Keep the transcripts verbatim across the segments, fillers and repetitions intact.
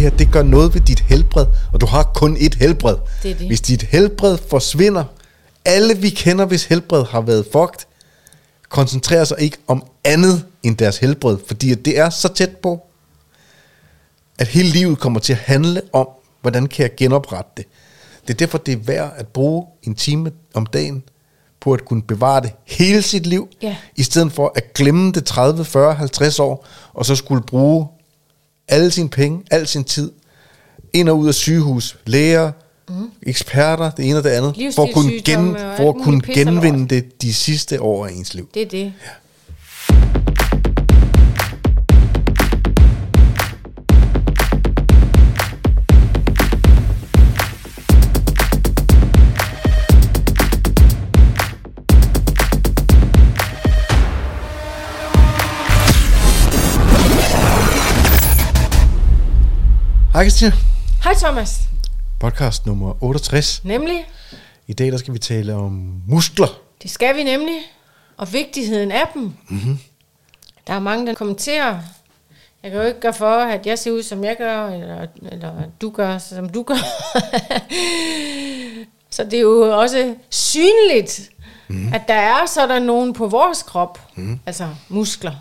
her, det gør noget ved dit helbred, og du har kun et helbred. Det er det. Hvis dit helbred forsvinder, alle vi kender, hvis helbred har været fucked, koncentrerer sig ikke om andet end deres helbred, fordi det er så tæt på, at hele livet kommer til at handle om, hvordan kan jeg genoprette det. Det er derfor, det er værd at bruge en time om dagen på at kunne bevare det hele sit liv, ja. i stedet for at glemme det tredive, fyrre, halvtreds år, og så skulle bruge alle sine penge, al sin tid, ind og ud af sygehus, læger, mm. eksperter, det ene og det andet, for at kunne, gen, for at kunne genvinde det de sidste år af ens liv. Det er det. Ja. Hej Christina. Hej Thomas. Podcast nummer otteogtres. Nemlig? I dag der skal vi tale om muskler. Det skal vi nemlig. Og vigtigheden af dem. Mm-hmm. Der er mange, der kommenterer. Jeg kan jo ikke gøre for, at jeg ser ud, som jeg gør, eller, eller du gør, som du gør. Så det er jo også synligt, mm. at der er sådan nogen på vores krop. Mm. Altså muskler.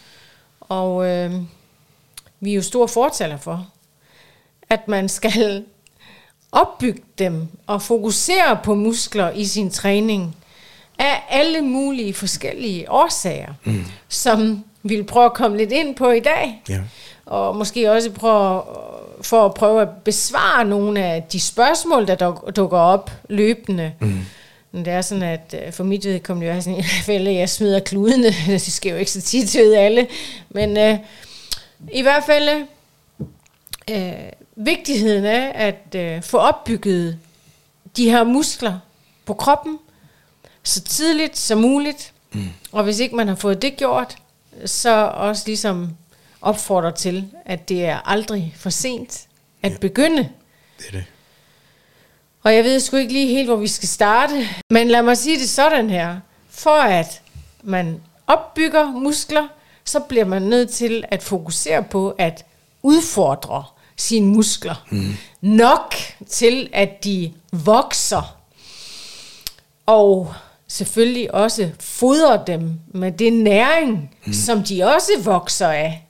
Og øh, vi er jo store fortaler for, at man skal opbygge dem og fokusere på muskler i sin træning af alle mulige forskellige årsager, mm. som vi vil prøve at komme lidt ind på i dag. Ja. Og måske også prøve, for at prøve at besvare nogle af de spørgsmål, der dukker op løbende. Mm. Det er sådan, at for mit vedkommende er sådan en fælde, jeg smider kludene. Det sker jo ikke så tit ved alle. Men øh, i hvert fald øh, vigtigheden af at øh, få opbygget de her muskler på kroppen så tidligt som muligt. Mm. Og hvis ikke man har fået det gjort, så også ligesom opfordrer til, at det er aldrig for sent at ja. begynde. Det er det. Og jeg ved sgu ikke lige helt, hvor vi skal starte. Men lad mig sige det sådan her. For at man opbygger muskler, så bliver man nødt til at fokusere på at udfordre sine muskler. Mm. Nok til, at de vokser. Og selvfølgelig også fodre dem med det næring, mm. som de også vokser af.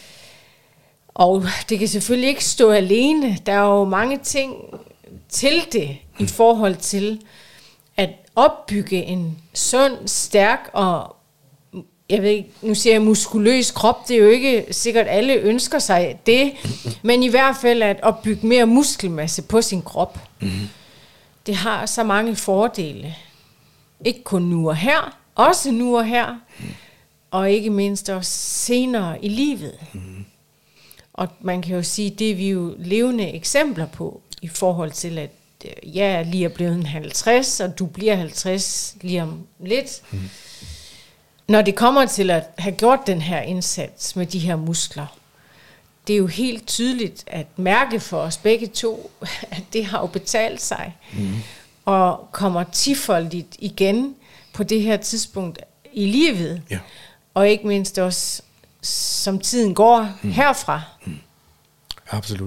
Og det kan selvfølgelig ikke stå alene. Der er jo mange ting til det, mm. i forhold til at opbygge en sund, stærk og, jeg ved ikke, nu siger jeg muskuløs krop, det er jo ikke sikkert alle ønsker sig det, men i hvert fald at opbygge mere muskelmasse på sin krop. Mm. Det har så mange fordele. Ikke kun nu og her, også nu og her, mm. og ikke mindst også senere i livet. Mm. Og man kan jo sige, det er vi jo levende eksempler på, i forhold til, at jeg lige er blevet halvtreds, og du bliver halvtreds lige om lidt. Mm. Når det kommer til at have gjort den her indsats med de her muskler, det er jo helt tydeligt at mærke for os begge to, at det har jo betalt sig. Mm. Og kommer tifoldigt igen på det her tidspunkt i livet. Ja. Og ikke mindst også, som tiden går mm. herfra. Mm. Absolut.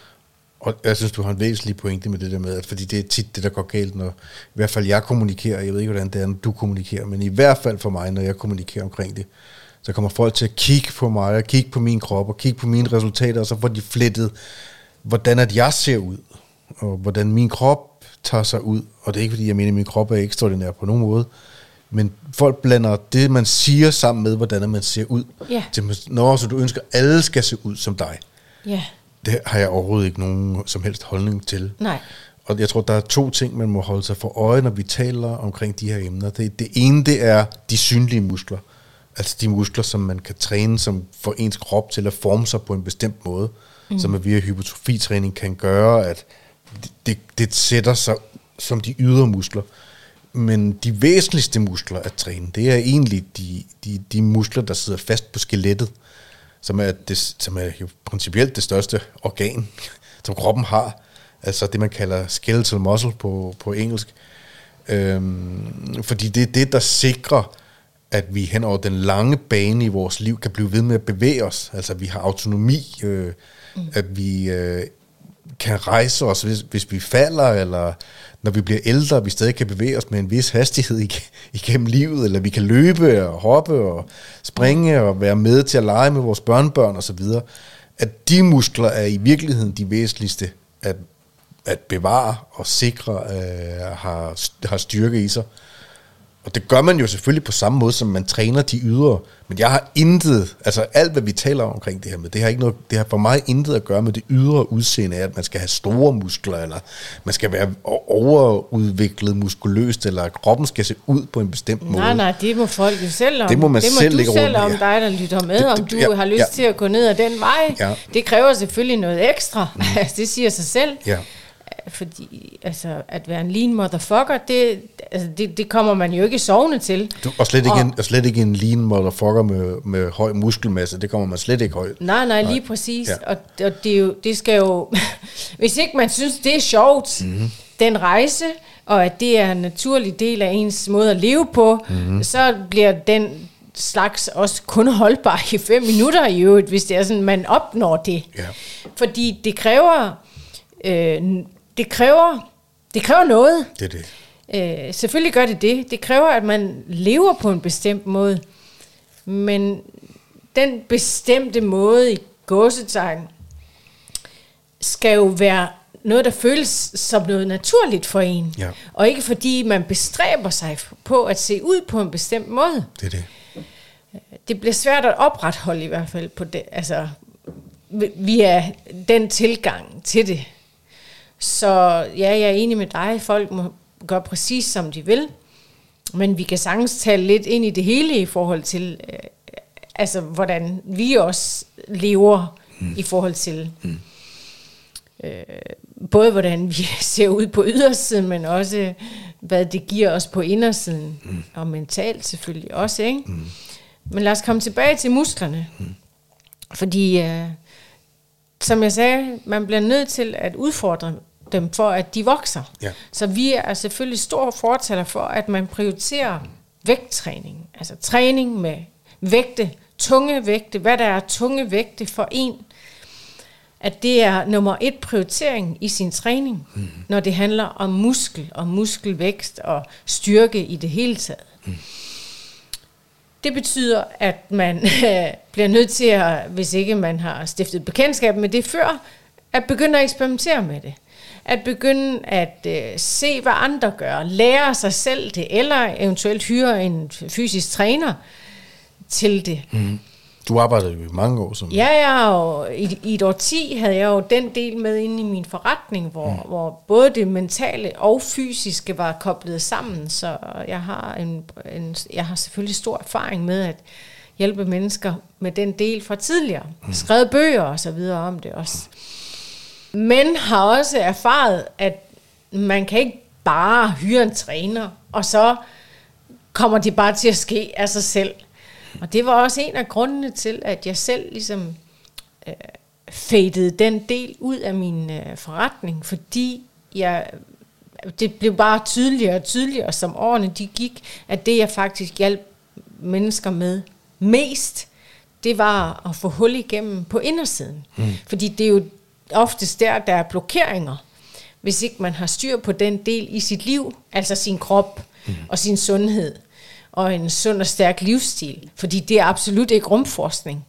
Og jeg synes, du har en væsentlig pointe med det der med, at fordi det er tit det, der går galt, når i hvert fald jeg kommunikerer. Jeg ved ikke, hvordan det er, når du kommunikerer, men i hvert fald for mig, når jeg kommunikerer omkring det, så kommer folk til at kigge på mig, og kigge på min krop, og kigge på mine resultater, og så får de flettet, hvordan at jeg ser ud, og hvordan min krop tager sig ud. Og det er ikke, fordi jeg mener, at min krop er ekstraordinær på nogen måde, men folk blander det, man siger, sammen med, hvordan man ser ud. Yeah. Til, når så du ønsker, at alle skal se ud som dig. Yeah. Det har jeg overhovedet ikke nogen som helst holdning til. Nej. Og jeg tror, der er to ting, man må holde sig for øje, når vi taler omkring de her emner. Det, det ene, det er de synlige muskler. Altså de muskler, som man kan træne, som får ens krop til at forme sig på en bestemt måde. Mm. Som man via hypertrofitræning kan gøre, at det, det, det sætter sig som de ydre muskler. Men de væsentligste muskler at træne, det er egentlig de, de, de muskler, der sidder fast på skelettet. Som er, det, som er jo principielt det største organ, som kroppen har. Altså det, man kalder skeletal muscle på, på engelsk. Øhm, fordi det er det, der sikrer, at vi hen over den lange bane i vores liv kan blive ved med at bevæge os. Altså vi har autonomi. Øh, mm. at vi øh, kan rejse os, hvis, hvis vi falder, eller når vi bliver ældre, vi stadig kan bevæge os med en vis hastighed ig- igennem livet, eller vi kan løbe og hoppe og springe og være med til at lege med vores børnebørn osv., at de muskler er i virkeligheden de væsentligste at, at bevare og sikre, øh, har, har styrke i sig. Og det gør man jo selvfølgelig på samme måde, som man træner de ydre. Men jeg har intet, altså alt hvad vi taler om omkring det her med, det har ikke noget, det har for mig intet at gøre med det ydre udseende af, at man skal have store muskler, eller man skal være overudviklet muskuløst, eller kroppen skal se ud på en bestemt måde. Nej, nej, det må folk jo selv om. Det må man det må selv du lægge selv rundt, om, ja. dig der lytter med, Det- om det- du ja, har lyst ja. til at gå ned ad den vej. Ja. Det kræver selvfølgelig noget ekstra. Mm. Altså, det siger sig selv. Ja. Fordi altså, at være en lean motherfucker, det, altså, det, det kommer man jo ikke sovende til. Du, og, slet ikke Og- en, og slet ikke en lean motherfucker med, med høj muskelmasse, det kommer man slet ikke højt. Nej, nej, lige Nej. præcis. Ja. Og, og det, er jo, det skal jo... Hvis ikke man synes, det er sjovt, mm-hmm. den rejse, og at det er en naturlig del af ens måde at leve på, mm-hmm. så bliver den slags også kun holdbar i fem minutter i øvrigt, hvis det er sådan, man opnår det. Ja. Fordi det kræver... Øh, det kræver... Det kræver noget. Det er det. Øh, selvfølgelig gør det det. Det kræver, at man lever på en bestemt måde. Men den bestemte måde i gåsetegn skal jo være noget, der føles som noget naturligt for en. Ja. Og ikke fordi man bestræber sig på at se ud på en bestemt måde. Det er det. Det bliver svært at opretholde i hvert fald på det, altså via den tilgang til det. Så ja, jeg er enig med dig. Folk må gøre præcis som de vil. Men vi kan sagtens tale lidt ind i det hele i forhold til, øh, altså hvordan vi også lever mm. i forhold til mm. øh, både hvordan vi ser ud på ydersiden, men også hvad det giver os på indersiden. Mm. Og mentalt selvfølgelig også, ikke? Mm. Men lad os komme tilbage til musklerne. Mm. Fordi, øh, som jeg sagde, man bliver nødt til at udfordre dem for, at de vokser. Ja. Så vi er selvfølgelig store fortaler for, at man prioriterer vægttræning. Altså træning med vægte, tunge vægte, hvad der er tunge vægte for en. At det er nummer et prioritering i sin træning, mm. når det handler om muskel og muskelvækst og styrke i det hele taget. Mm. Det betyder, at man bliver nødt til at, hvis ikke man har stiftet bekendtskab med det før, at begynde at eksperimentere med det. At begynde at øh, se, hvad andre gør, lære sig selv det, eller eventuelt hyre en fysisk træner til det. Mm. Du arbejdede jo i mange år som... Ja, jeg har jo, i, i et årti havde jeg jo den del med inde i min forretning, hvor, mm. hvor både det mentale og fysiske var koblet sammen, så jeg har, en, en, jeg har selvfølgelig stor erfaring med at hjælpe mennesker med den del fra tidligere. Mm. Skrevet bøger og så videre om det også. Men har også erfaret, at man kan ikke bare hyre en træner, og så kommer det bare til at ske af sig selv. Og det var også en af grundene til, at jeg selv ligesom øh, fadede den del ud af min øh, forretning, fordi jeg, det blev bare tydeligere og tydeligere, som årene de gik, at det jeg faktisk hjalp mennesker med mest, det var at få hul igennem på indersiden. Mm. Fordi det er jo oftest der, der er blokeringer, hvis ikke man har styr på den del i sit liv, altså sin krop mm. og sin sundhed, og en sund og stærk livsstil, fordi det er absolut ikke rumforskning.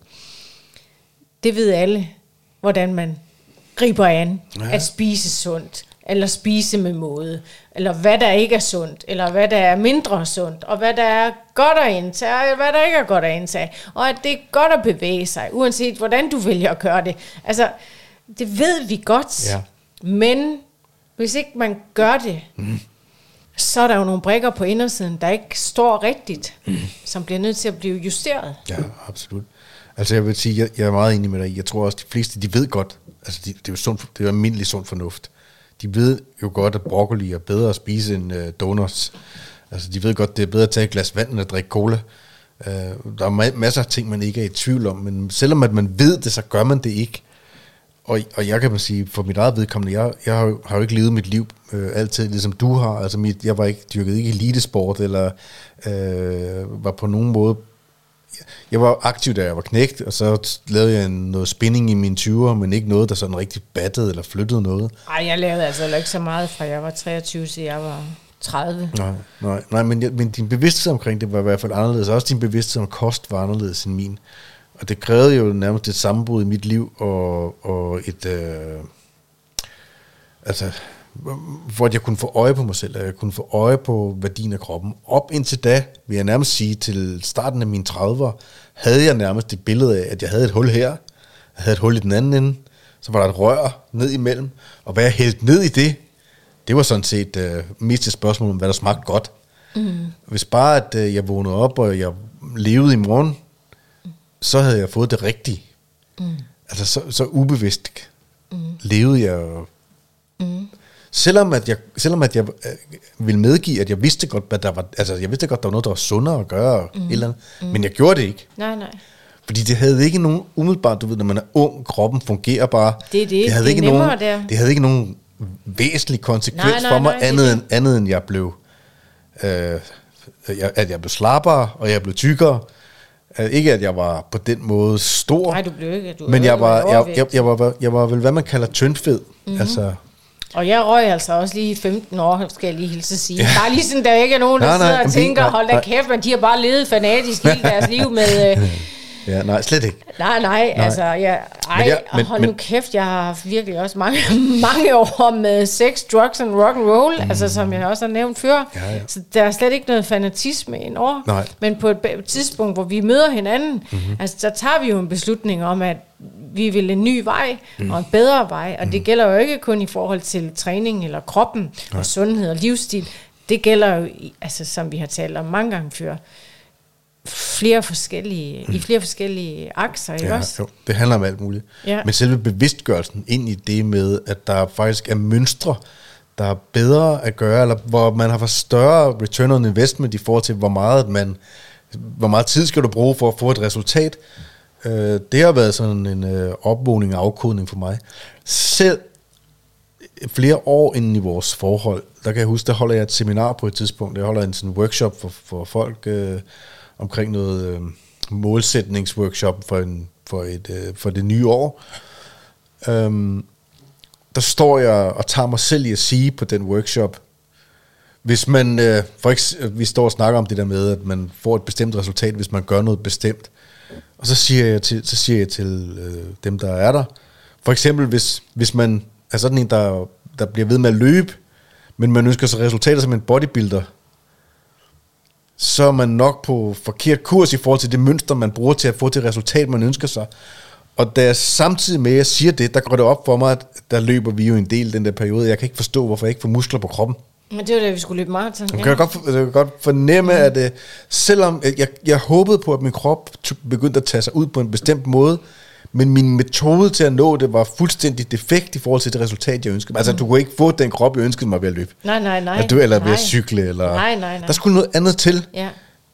Det ved alle, hvordan man griber an ja. At spise sundt, eller spise med måde, eller hvad der ikke er sundt, eller hvad der er mindre sundt, og hvad der er godt at indtage, og hvad der ikke er godt at indtage, og at det er godt at bevæge sig, uanset hvordan du vælger at gøre det. Altså, det ved vi godt, ja. Men hvis ikke man gør det, mm. så er der jo nogle brikker på indersiden, der ikke står rigtigt, mm. som bliver nødt til at blive justeret. Ja, absolut. Altså jeg vil sige, jeg, jeg er meget enig med dig. Jeg tror også, de fleste, de ved godt, altså de, det er jo sund, det er jo almindelig sund fornuft. De ved jo godt, at broccoli er bedre at spise end uh, donuts. Altså de ved godt, det er bedre at tage et glas vand, end at drikke cola. Uh, der er ma- masser af ting, man ikke er i tvivl om, men selvom at man ved det, så gør man det ikke. Og, og jeg kan man sige, for mit eget vedkommende, jeg, jeg har, jo, har jo ikke levet mit liv øh, altid, ligesom du har. Altså mit, jeg var ikke dyrket ikke elitesport, eller øh, var på nogen måde jeg var aktiv, da jeg var knægt, og så lavede jeg noget spinning i mine tyvere, men ikke noget, der sådan rigtig battede eller flyttede noget. Ej, jeg lavede altså ikke så meget, fra jeg var treogtyve, til jeg var tredive. Nej, nej, nej men, jeg, men din bevidsthed omkring det var i hvert fald anderledes. Også din bevidsthed om kost var anderledes end min. Og det krævede jo nærmest et sammenbrud i mit liv, og, og et... Øh, altså... hvor jeg kunne få øje på mig selv, og jeg kunne få øje på værdien af kroppen. Op indtil da, vil jeg nærmest sige, til starten af mine trediver, havde jeg nærmest et billede af, at jeg havde et hul her, jeg havde et hul i den anden ende, så var der et rør ned imellem, og hvad jeg hældte ned i det, det var sådan set øh, mest et spørgsmål om, hvad der smagte godt. Mm. Hvis bare, at øh, jeg vågnede op, og jeg levede i morgen, så havde jeg fået det rigtige. Mm. Altså, så, så ubevidst mm. levede jeg. Mm. Selvom at jeg, selvom at jeg øh, ville medgive, at jeg vidste godt, at der var, altså jeg vidste godt, der var noget, der var sundere at gøre, mm. eller andet, mm. men jeg gjorde det ikke. Nej, nej. Fordi det havde ikke nogen, umiddelbart, du ved, når man er ung, kroppen fungerer bare. Det er det, det havde det ikke er nogen, der. Det havde ikke nogen væsentlig konsekvens nej, nej, for mig, nej, andet, end, andet end jeg blev, øh, jeg, at jeg blev slappere, og jeg blev tykkere. Uh, ikke at jeg var på den måde stor. Nej, du blev ikke. Du men jeg var, jeg, jeg, jeg, var, jeg var vel, hvad man kalder tyndfed. Mm-hmm. Altså... Og jeg røg altså også lige femten år, skal jeg lige hilse at sige. Ja. Bare lige sådan, der ikke er nogen, der nej, sidder nej, og tænker, nej, hold da kæft, men de har bare levet fanatisk hele deres liv med... Øh, ja, nej, slet ikke. Nej, nej, nej. altså, jeg, ej, men jeg, men, hold nu men, kæft, jeg har virkelig også mange, mange år med sex, drugs and rock and roll, mm. altså som jeg også har nævnt før. Ja, ja. Så der er slet ikke noget fanatisme indover. Nej. Men på et tidspunkt, hvor vi møder hinanden, mm-hmm. altså, så tager vi jo en beslutning om, at vi vil en ny vej, mm. og en bedre vej, og mm. det gælder jo ikke kun i forhold til træning eller kroppen, nej. Og sundhed og livsstil. Det gælder jo, altså, som vi har talt om mange gange før, flere forskellige, mm. i flere forskellige akser, ikke ja, også? Jo, det handler om alt muligt. Ja. Men selve bevidstgørelsen ind i det med, at der faktisk er mønstre, der er bedre at gøre, eller hvor man har for større return on investment i forhold til, hvor meget, man, hvor meget tid skal du bruge for at få et resultat. Øh, det har været sådan en øh, opvågning og afkodning for mig. Selv flere år inden i vores forhold, der kan jeg huske, der holder jeg et seminar på et tidspunkt, jeg holder en sådan workshop for, for folk, øh, omkring noget øh, målsætningsworkshop for, en, for, et, øh, for det nye år. Øhm, der står jeg og tager mig selv i at sige på den workshop, hvis man, øh, for eksempel, vi står og snakker om det der med, at man får et bestemt resultat, hvis man gør noget bestemt. Og så siger jeg til, så siger jeg til øh, dem, der er der, for eksempel, hvis, hvis man er sådan en, der, der bliver ved med at løbe, men man ønsker sig resultater som en bodybuilder, så er man nok på forkert kurs i forhold til det mønster, man bruger til at få det resultat, man ønsker sig. Og da jeg samtidig med, at jeg siger det, der går det op for mig, at der løber vi jo en del den der periode. Jeg kan ikke forstå, hvorfor jeg ikke får muskler på kroppen. Men det var da, vi skulle løbe maraton. Jeg kan ja. godt, jeg kan godt fornemme, mm. at uh, selvom jeg, jeg håbede på, at min krop begyndte at tage sig ud på en bestemt måde, men min metode til at nå det var fuldstændig defekt i forhold til det resultat, jeg ønskede. Mm. Altså, du kunne ikke få den krop, jeg ønskede mig ved at løbe. Nej, nej, nej. At du, eller nej. ved at cykle. Eller, nej, nej, nej. Der skulle noget andet til. Ja.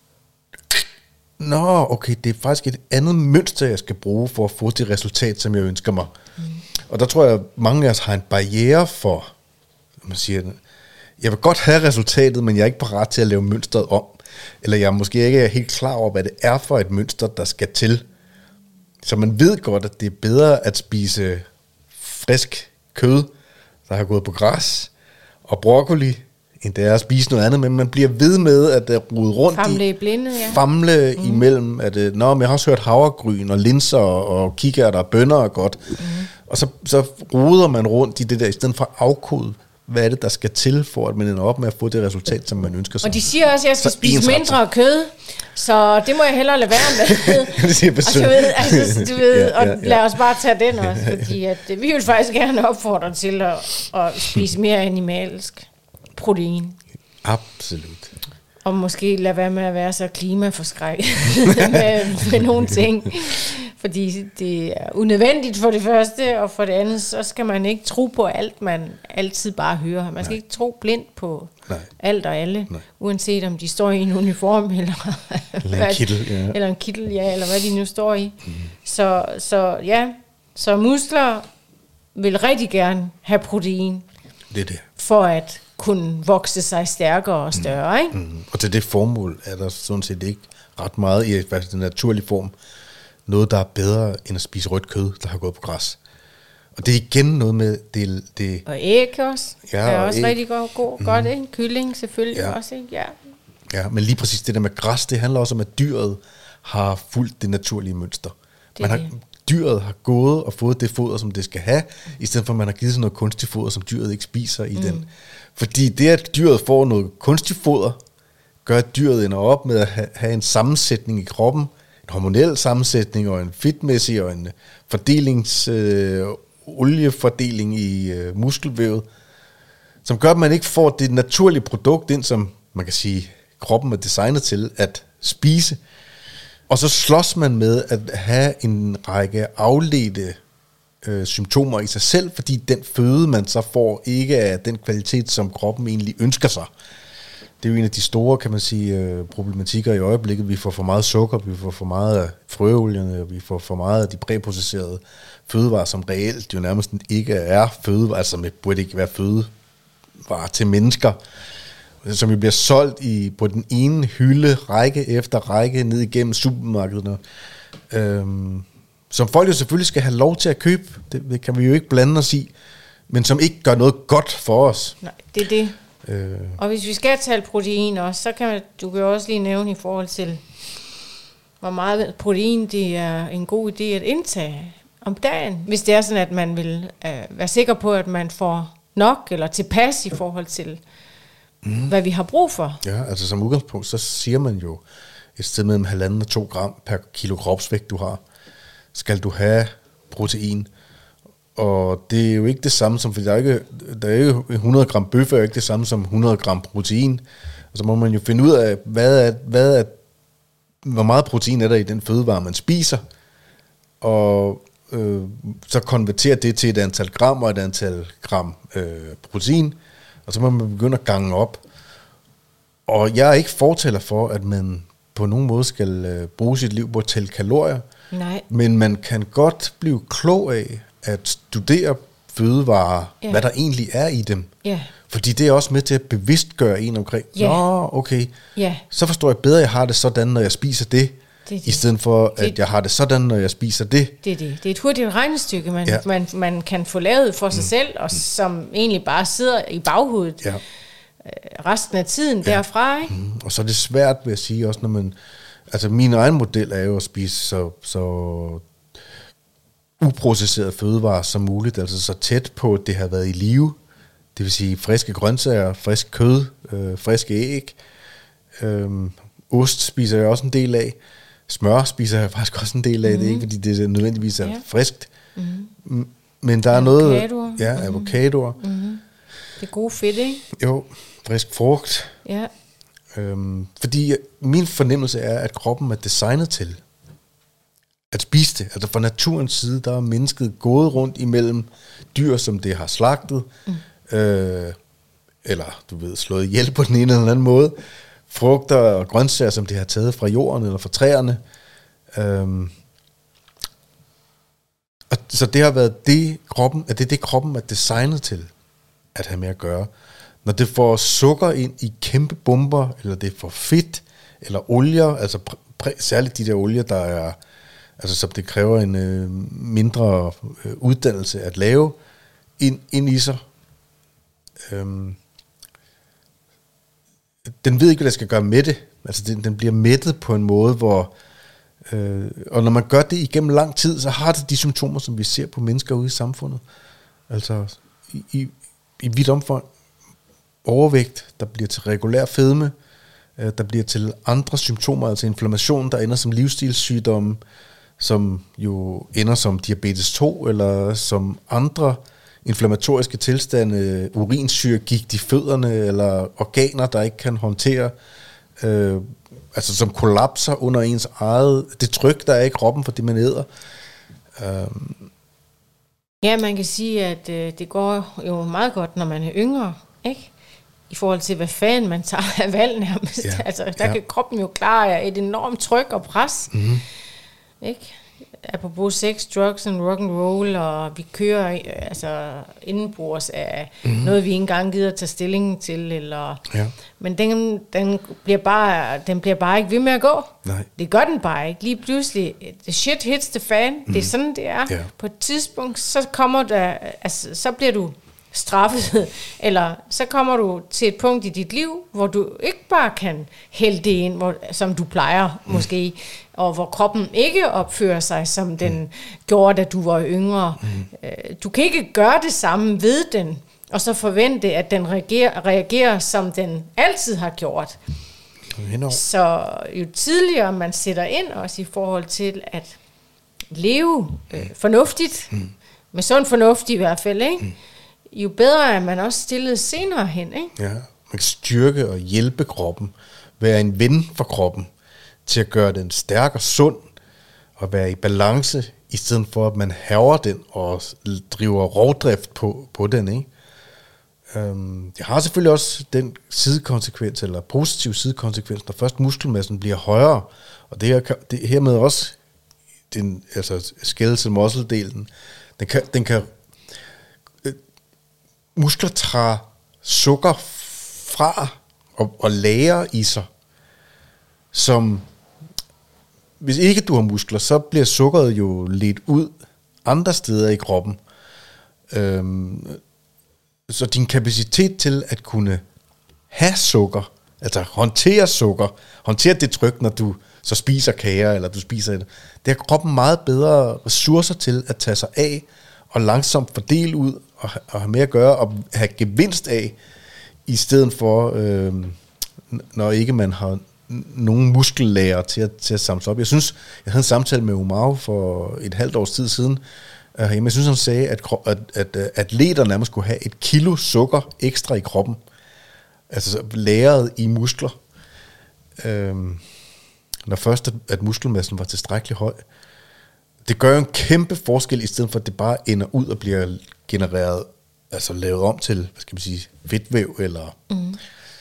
Nå, okay, det er faktisk et andet mønster, jeg skal bruge for at få det resultat, som jeg ønsker mig. Mm. Og der tror jeg, at mange af os har en barriere for, man siger, jeg vil godt have resultatet, men jeg er ikke parat til at lave mønstret om. Eller jeg er måske ikke helt klar over, hvad det er for et mønster, der skal til. Så man ved godt, at det er bedre at spise frisk kød, der har gået på græs, og broccoli, end det er at spise noget andet, men man bliver ved med at uh, rode rundt famle i, i blinde, ja. famle mm. imellem, at uh, nå, men jeg har også hørt havregryn og linser og, og kikærter og bønner og godt, mm. og så, så roder man rundt i det der, i stedet for at afkode, hvad er det, der skal til, for at man ender op med at få det resultat, som man ønsker sig. Og de siger også, at jeg skal så spise mindre kød, så det må jeg hellere lade være med. Det siger og du ved, altså, du ved, ja, ja, ja. Og lad os bare tage den også, fordi at, vi vil faktisk gerne opfordre til at, at spise mere animalsk protein. Absolut. Og måske lade være med at være så klimaforskrækket med, med nogle ting. Fordi det er unødvendigt for det første, og for det andet, så skal man ikke tro på alt, man altid bare hører. Man skal Nej. ikke tro blindt på Nej. alt og alle, Nej. uanset om de står i en uniform, eller, eller en kittel, ja. eller en kittel, ja, eller hvad de nu står i. Mm. Så, så ja, så muskler vil rigtig gerne have protein. Det er det. For at kunne vokse sig stærkere og større, mm. ikke? Mm. Og til det formål er der sådan set ikke ret meget i hvad den naturlige form. Noget, der er bedre end at spise rødt kød, der har gået på græs. Og det er igen noget med det... det og æg også. Ja, er og også æg. rigtig godt, god, mm. godt ikke? Kylling selvfølgelig ja. også, ikke? Ja. Ja, men lige præcis det der med græs, det handler også om, at dyret har fulgt det naturlige mønster. Det Man har, det. Dyret har gået og fået det foder, som det skal have, i stedet for at man har givet sig noget kunstigt foder, som dyret ikke spiser i mm. den. Fordi det, at dyret får noget kunstigt foder, gør, at dyret ender op med at have, have en sammensætning i kroppen, en hormonel sammensætning og en fedtmæssig og en fordelings, øh, oliefordeling i øh, muskelvævet, som gør, at man ikke får det naturlige produkt ind, som man kan sige, kroppen er designet til at spise. Og så slås man med at have en række afledte øh, symptomer i sig selv, fordi den føde, man så får, ikke er den kvalitet, som kroppen egentlig ønsker sig. Det er jo en af de store, kan man sige, øh, problematikker i øjeblikket. Vi får for meget sukker, vi får for meget af frøolierne, vi får for meget af de præprocesserede fødevarer, som reelt jo nærmest ikke er fødevarer, altså det burde ikke være fødevarer til mennesker, som jo bliver solgt i, på den ene hylde, række efter række, ned igennem supermarkederne, øhm, som folk jo selvfølgelig skal have lov til at købe, det, det kan vi jo ikke blande os i, men som ikke gør noget godt for os. Nej, det er det. Øh. Og hvis vi skal tale protein også, så kan du kan også lige nævne i forhold til, hvor meget protein det er en god idé at indtage om dagen, hvis det er sådan, at man vil øh, være sikker på, at man får nok eller tilpas i forhold til, mm. hvad vi har brug for. Ja, altså som udgangspunkt, så siger man jo, et sted mellem halvanden og to gram per kilo kropsvægt, du har, skal du have protein. Og det er jo ikke det samme som, fordi der er ikke, der er ikke hundrede gram bøf, er jo ikke det samme som hundrede gram protein. Og så må man jo finde ud af, hvad er, hvad er, hvor meget protein er der i den fødevare, man spiser. Og øh, så konverterer det til et antal gram og et antal gram øh, protein. Og så må man begynde at gange op. Og jeg er ikke fortæller for, at man på nogen måde skal øh, bruge sit liv på at tælle kalorier. Nej. Men man kan godt blive klog af at studere fødevarer, ja. Hvad der egentlig er i dem. Ja. Fordi det er også med til at bevidstgøre en omkring, ja. Nå, okay, ja. Så forstår jeg bedre, at jeg har det sådan, når jeg spiser det, det, det. I stedet for, at det, jeg har det sådan, når jeg spiser det. Det er det. Det er et hurtigt regnestykke, man, ja. man, man kan få lavet for sig mm. selv, og som egentlig bare sidder i baghovedet ja. resten af tiden ja. Derfra. Ikke? Mm. Og så er det svært, vil jeg sige, også når man... Altså, min egen model er jo at spise så... så uprocesseret fødevarer som muligt, altså så tæt på, at det har været i live. Det vil sige friske grøntsager, frisk kød, øh, friske æg. Øhm, ost spiser jeg også en del af. Smør spiser jeg faktisk også en del af. Mm. Det er ikke, fordi det nødvendigvis er ja. Friskt. Mm. Men der er noget... Ja, mm. avocadoer. Mm. Det er gode fedt, ikke? Jo, frisk frugt. Ja. Øhm, fordi min fornemmelse er, at kroppen er designet til at spise det. Altså fra naturens side, der er mennesket gået rundt imellem dyr, som det har slagtet, mm. øh, eller du ved, slået ihjel på den ene eller anden måde, frugter og grøntsager, som det har taget fra jorden eller fra træerne. Øhm, og så det har været det, kroppen, at det er det, kroppen er designet til at have med at gøre. Når det får sukker ind i kæmpe bomber, eller det får fedt, eller olier, altså præ- særligt de der olier, der er altså så det kræver en øh, mindre øh, uddannelse at lave ind, ind i sig. Øhm, den ved ikke, hvad der skal gøre med det. Altså den, den bliver mættet på en måde, hvor øh, og når man gør det igennem lang tid, så har det de symptomer, som vi ser på mennesker ude i samfundet. Altså i, i, i vidt omfang overvægt, der bliver til regulær fedme, øh, der bliver til andre symptomer, altså inflammation, der ender som livsstilssygdomme, som jo ender som diabetes to, eller som andre inflammatoriske tilstande, urinsyregigt i fødderne, eller organer, der ikke kan håndtere, øh, altså som kollapser under ens eget, det tryk, der er i kroppen for det, man æder. Øh. Ja, man kan sige, at øh, det går jo meget godt, når man er yngre, ikke? I forhold til, hvad fanden man tager af valg nærmest. Ja, altså, der ja. Kan kroppen jo klare et enormt tryk og pres. Mm-hmm. Ikke? apropos sex, drugs and rock and roll, og vi kører altså indenbords af mm-hmm. noget, vi ikke engang gider at tage stilling til, eller, ja. men den, den, bliver bare, den bliver bare ikke ved med at gå. Nej. Det gør den bare ikke. Lige pludselig, the shit hits the fan, mm. det er sådan, det er. Ja. På et tidspunkt, så kommer der, altså, så bliver du straffet, eller så kommer du til et punkt i dit liv, hvor du ikke bare kan hælde det ind, hvor, som du plejer mm. måske, og hvor kroppen ikke opfører sig, som den mm. gjorde, da du var yngre. Mm. Du kan ikke gøre det samme ved den, og så forvente, at den reagerer, reagerer som den altid har gjort. Mm. Så jo tidligere man sætter ind, også i forhold til at leve øh, fornuftigt, mm. med sund fornuft i hvert fald, ikke? Mm. jo bedre er man også stillet senere hen, ikke? Ja, man kan styrke og hjælpe kroppen, være en ven for kroppen, til at gøre den stærk og sund, og være i balance, i stedet for at man hærger den og driver rovdrift på, på den, ikke? Um, det har selvfølgelig også den sidekonsekvens, eller positiv sidekonsekvens, når først muskelmassen bliver højere, og det her, det, hermed også den, altså skeletal muscle-delen, den kan, den kan øh, muskler tager sukker fra og, og lager i sig, som hvis ikke du har muskler, så bliver sukkeret jo ledt ud andre steder i kroppen. Øhm, så din kapacitet til at kunne have sukker, altså håndtere sukker, håndtere det tryk, når du så spiser kager, eller du spiser det, det har kroppen meget bedre ressourcer til at tage sig af, og langsomt fordele ud, og, og have mere at gøre, og have gevinst af, i stedet for, øh, når ikke man har nogle muskellager til at, til at samle op. Jeg synes, jeg havde en samtale med Umar for et halvt års tid siden, uh, jeg synes, han sagde, at, at, at, at atleter nærmest skulle have et kilo sukker ekstra i kroppen, altså lagret i muskler, uh, når først, at, at muskelmassen var tilstrækkeligt høj. Det gør jo en kæmpe forskel, i stedet for, at det bare ender ud og bliver genereret, altså lavet om til, hvad skal man sige, fedtvæv, eller... Mm.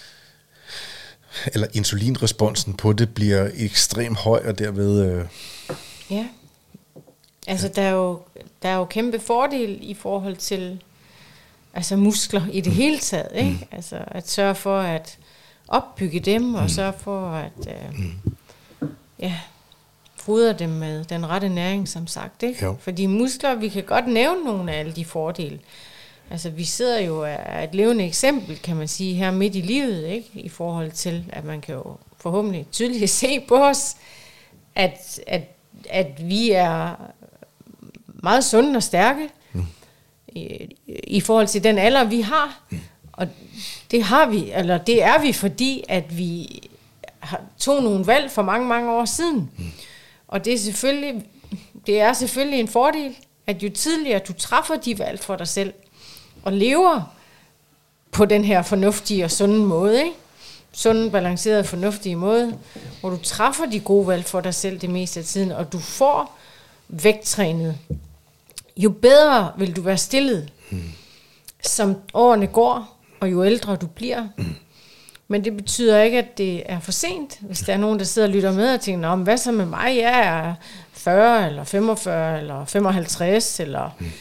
eller insulinresponsen på det bliver ekstremt høj, og derved... Øh, ja. Altså, der er, jo, der er jo kæmpe fordel i forhold til altså muskler i det mm. hele taget, ikke? Mm. Altså, at sørge for at opbygge dem, mm. og sørge for at øh, mm. ja, fodre dem med den rette næring, som sagt, ikke? Jo. Fordi muskler, vi kan godt nævne nogle af alle de fordele. Altså, vi sidder jo af et levende eksempel, kan man sige, her midt i livet, ikke? I forhold til, at man kan jo forhåbentlig tydeligt se på os, at, at, at vi er meget sunde og stærke mm. i, i forhold til den alder, vi har. Mm. Og det har vi, eller det er vi, fordi at vi har, tog nogle valg for mange, mange år siden. Mm. Og det er selvfølgelig, det er selvfølgelig en fordel, at jo tidligere du træffer de valg for dig selv, og lever på den her fornuftige og sunde måde, ikke? Sunde, balancerede, fornuftige måde, hvor du træffer de gode valg for dig selv det meste af tiden, og du får vægttrænet, jo bedre vil du være stillet, mm. som årene går, og jo ældre du bliver. Mm. Men det betyder ikke, at det er for sent, hvis der er nogen, der sidder og lytter med og tænker, hvad så med mig? Jeg er fyrre, eller femogfyrre, eller femoghalvtreds, eller... Mm.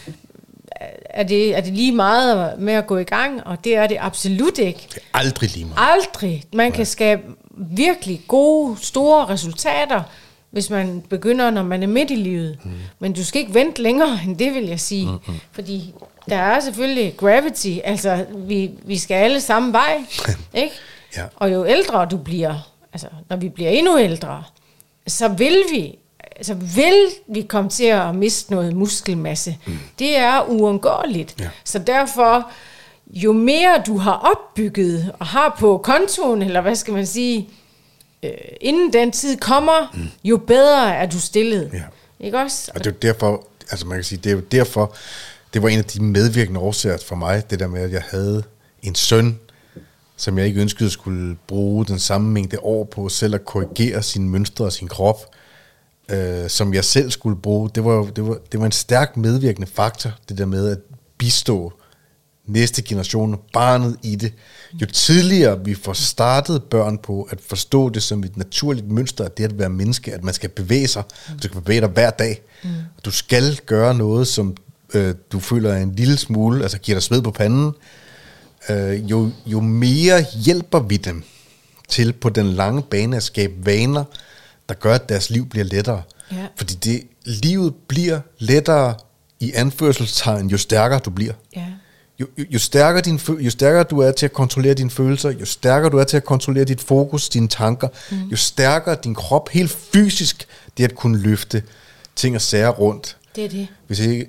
Er det, er det lige meget med at gå i gang? Og det er det absolut ikke. Det er aldrig lige meget. Aldrig. Man kan skabe virkelig gode, store resultater, hvis man begynder, når man er midt i livet. Mm. Men du skal ikke vente længere end det, vil jeg sige. Mm-hmm. Fordi der er selvfølgelig gravity. Altså, vi, vi skal alle samme vej. Ikke? Ja. Og jo ældre du bliver, altså når vi bliver endnu ældre, så vil vi så vil vi komme til at miste noget muskelmasse. Mm. Det er uundgåeligt. Ja. Så derfor, jo mere du har opbygget og har på kontoen, eller hvad skal man sige, øh, inden den tid kommer, mm. jo bedre er du stillet. Ja. Ikke også? Og det er jo derfor, altså man kan sige, det er jo derfor, det var en af de medvirkende årsager for mig, det der med, at jeg havde en søn, som jeg ikke ønskede skulle bruge den samme mængde år på selv at korrigere sine mønstre og sin krop, Øh, som jeg selv skulle bruge. Det var, det, var, det var en stærk medvirkende faktor, det der med at bistå næste generation, barnet i det. Jo tidligere vi får startet børn på at forstå det som et naturligt mønster, at det at være menneske, at man skal bevæge sig, mm. du skal bevæge dig hver dag. Mm. Du skal gøre noget, som øh, du føler er en lille smule, altså giver dig sved på panden. Øh, jo, jo mere hjælper vi dem til på den lange bane at skabe vaner, der gør, at deres liv bliver lettere. Ja. Fordi det, livet bliver lettere i anførselstegn, jo stærkere du bliver. Ja. Jo, jo, jo, stærkere din, jo stærkere du er til at kontrollere dine følelser, jo stærkere du er til at kontrollere dit fokus, dine tanker, mm. jo stærkere din krop helt fysisk, det at kunne løfte ting og sager rundt. Det er det. Hvis ikke,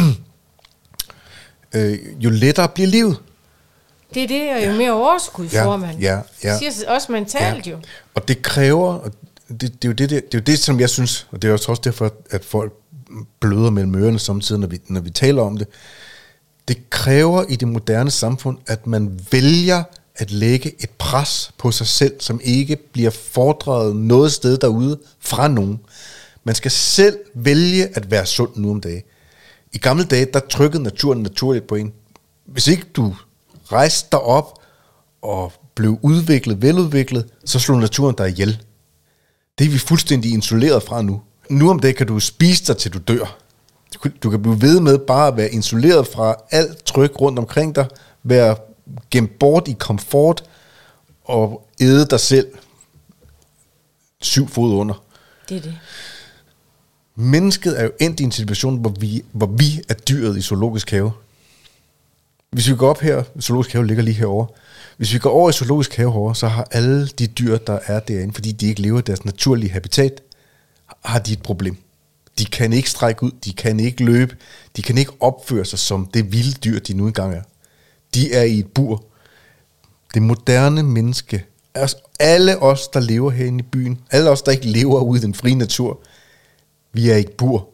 øh, jo lettere bliver livet. Det er det, og jo mere overskud ja, får man. Ja, ja. Det siger også mentalt ja. jo. Og det kræver, og det, det, er jo det, det, det er jo det, som jeg synes, og det er jo også derfor, at folk bløder mellem ørerne samtidig, når vi, når vi taler om det. Det kræver i det moderne samfund, at man vælger at lægge et pres på sig selv, som ikke bliver fordret noget sted derude fra nogen. Man skal selv vælge at være sund nu om dagen. I gamle dage, der trykkede naturen naturligt på en. Hvis ikke du rejste dig op og blev udviklet, veludviklet, så slog naturen dig ihjel. Det er vi fuldstændig isoleret fra nu. Nu om dagen kan du spise dig, til du dør. Du kan blive ved med bare at være isoleret fra alt tryk rundt omkring dig, være gemt bort i komfort og æde dig selv syv fod under. Det er det. Mennesket er jo endt i en situation, hvor vi, hvor vi er dyret i zoologisk have. Hvis vi går op her, zoologisk have ligger lige herovre. Hvis vi går over i zoologisk have herovre, så har alle de dyr, der er derinde, fordi de ikke lever i deres naturlige habitat, har de et problem. De kan ikke strække ud, de kan ikke løbe, de kan ikke opføre sig som det vilde dyr, de nu engang er. De er i et bur. Det moderne menneske, altså alle os, der lever herinde i byen, alle os, der ikke lever ude i den frie natur, vi er i et bur.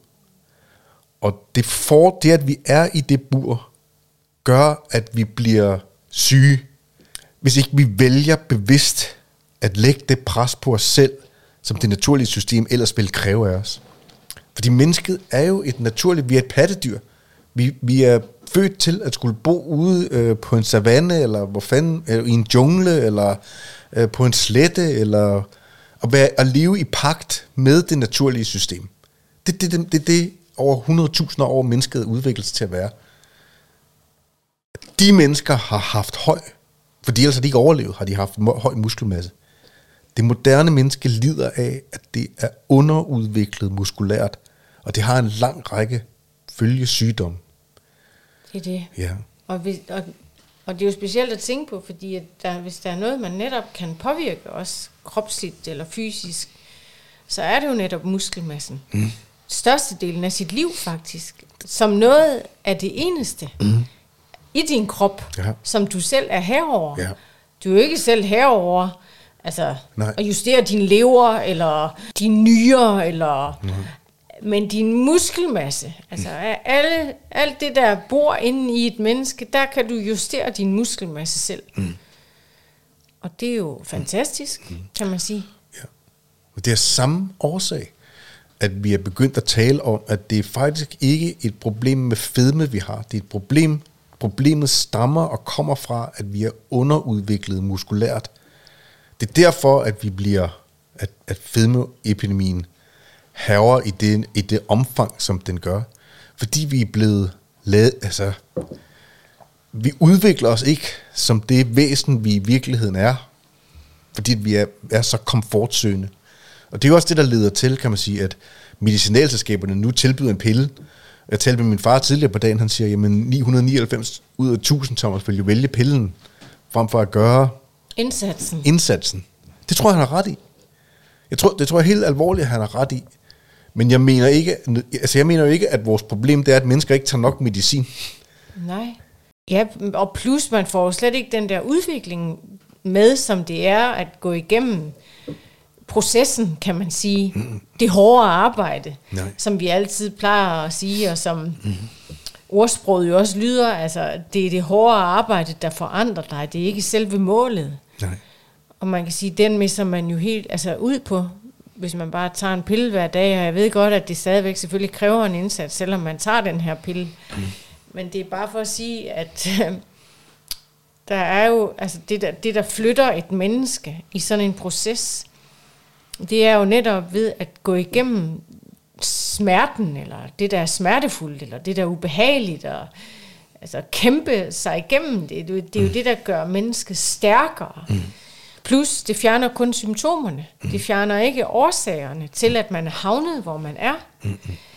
Og det, for, det, at vi er i det bur, gør, at vi bliver syge. Hvis ikke vi vælger bevidst at lægge det pres på os selv, som det naturlige system ellers vil kræve af os. Fordi mennesket er jo et naturligt, vi er et pattedyr. Vi, vi er født til at skulle bo ude øh, på en savanne, eller hvor fanden, eller i en jungle, eller øh, på en slette, eller at, være, at leve i pagt med det naturlige system. Det er det, det, det, det over hundrede tusinder år mennesket udvikles til at være. De mennesker har haft høj, fordi ellers har de ikke overlevet, har de haft høj muskelmasse. Det moderne menneske lider af, at det er underudviklet muskulært, og det har en lang række følgesygdomme. Det er det. Ja. Og, vi, og, og det er jo specielt at tænke på, fordi at der, hvis der er noget, man netop kan påvirke os, kropsligt eller fysisk, så er det jo netop muskelmassen. Mm. Størstedelen af sit liv faktisk, som noget af det eneste mm. i din krop, ja. Som du selv er herover. Ja. Du er jo ikke selv herover. Altså, nej. At justere din lever, eller din nyre, eller... Mm. Men din muskelmasse, altså alle, alt det, der bor inde i et menneske, der kan du justere din muskelmasse selv. Mm. Og det er jo fantastisk, mm. kan man sige. Ja. Og det er samme årsag, at vi er begyndt at tale om, at det er faktisk ikke et problem med fedme, vi har. Det er et problem, problemet stammer og kommer fra, at vi er underudviklet muskulært. Det er derfor, at vi bliver, at, at fedmeepidemien hærger i det, i det omfang, som den gør. Fordi vi er blevet lavet, altså, vi udvikler os ikke som det væsen, vi i virkeligheden er, fordi vi er, er så komfortsøgende. Og det er jo også det, der leder til, kan man sige, at medicinalselskaberne nu tilbyder en pille. Jeg talte med min far tidligere på dagen, han siger, jamen ni hundrede nioghalvfems ud af tusind, Thomas, vil jo vælge pillen, frem for at gøre indsatsen. indsatsen. Det tror jeg, han har ret i. Jeg tror, det tror jeg helt alvorligt, han har ret i. Men jeg mener ikke, altså jeg mener jo ikke, at vores problem det er, at mennesker ikke tager nok medicin. Nej. Ja, og plus man får slet ikke den der udvikling med, som det er at gå igennem processen, kan man sige. Mm. Det hårde arbejde, nej. Som vi altid plejer at sige, og som mm. ordsproget jo også lyder, altså det er det hårde arbejde, der forandrer dig. Det er ikke selve målet. Nej. Og man kan sige, den misser man jo helt altså ud på, hvis man bare tager en pille hver dag, og jeg ved godt, at det stadigvæk selvfølgelig kræver en indsats, selvom man tager den her pille. Mm. Men det er bare for at sige, at der er jo, altså det der, det der flytter et menneske i sådan en proces, det er jo netop ved at gå igennem smerten, eller det der er smertefuldt, eller det der er ubehageligt, og altså kæmpe sig igennem det. Det er jo det, der gør mennesket stærkere. Mm. Plus, det fjerner kun symptomerne. Mm. Det fjerner ikke årsagerne til, at man er havnet, hvor man er. Mm.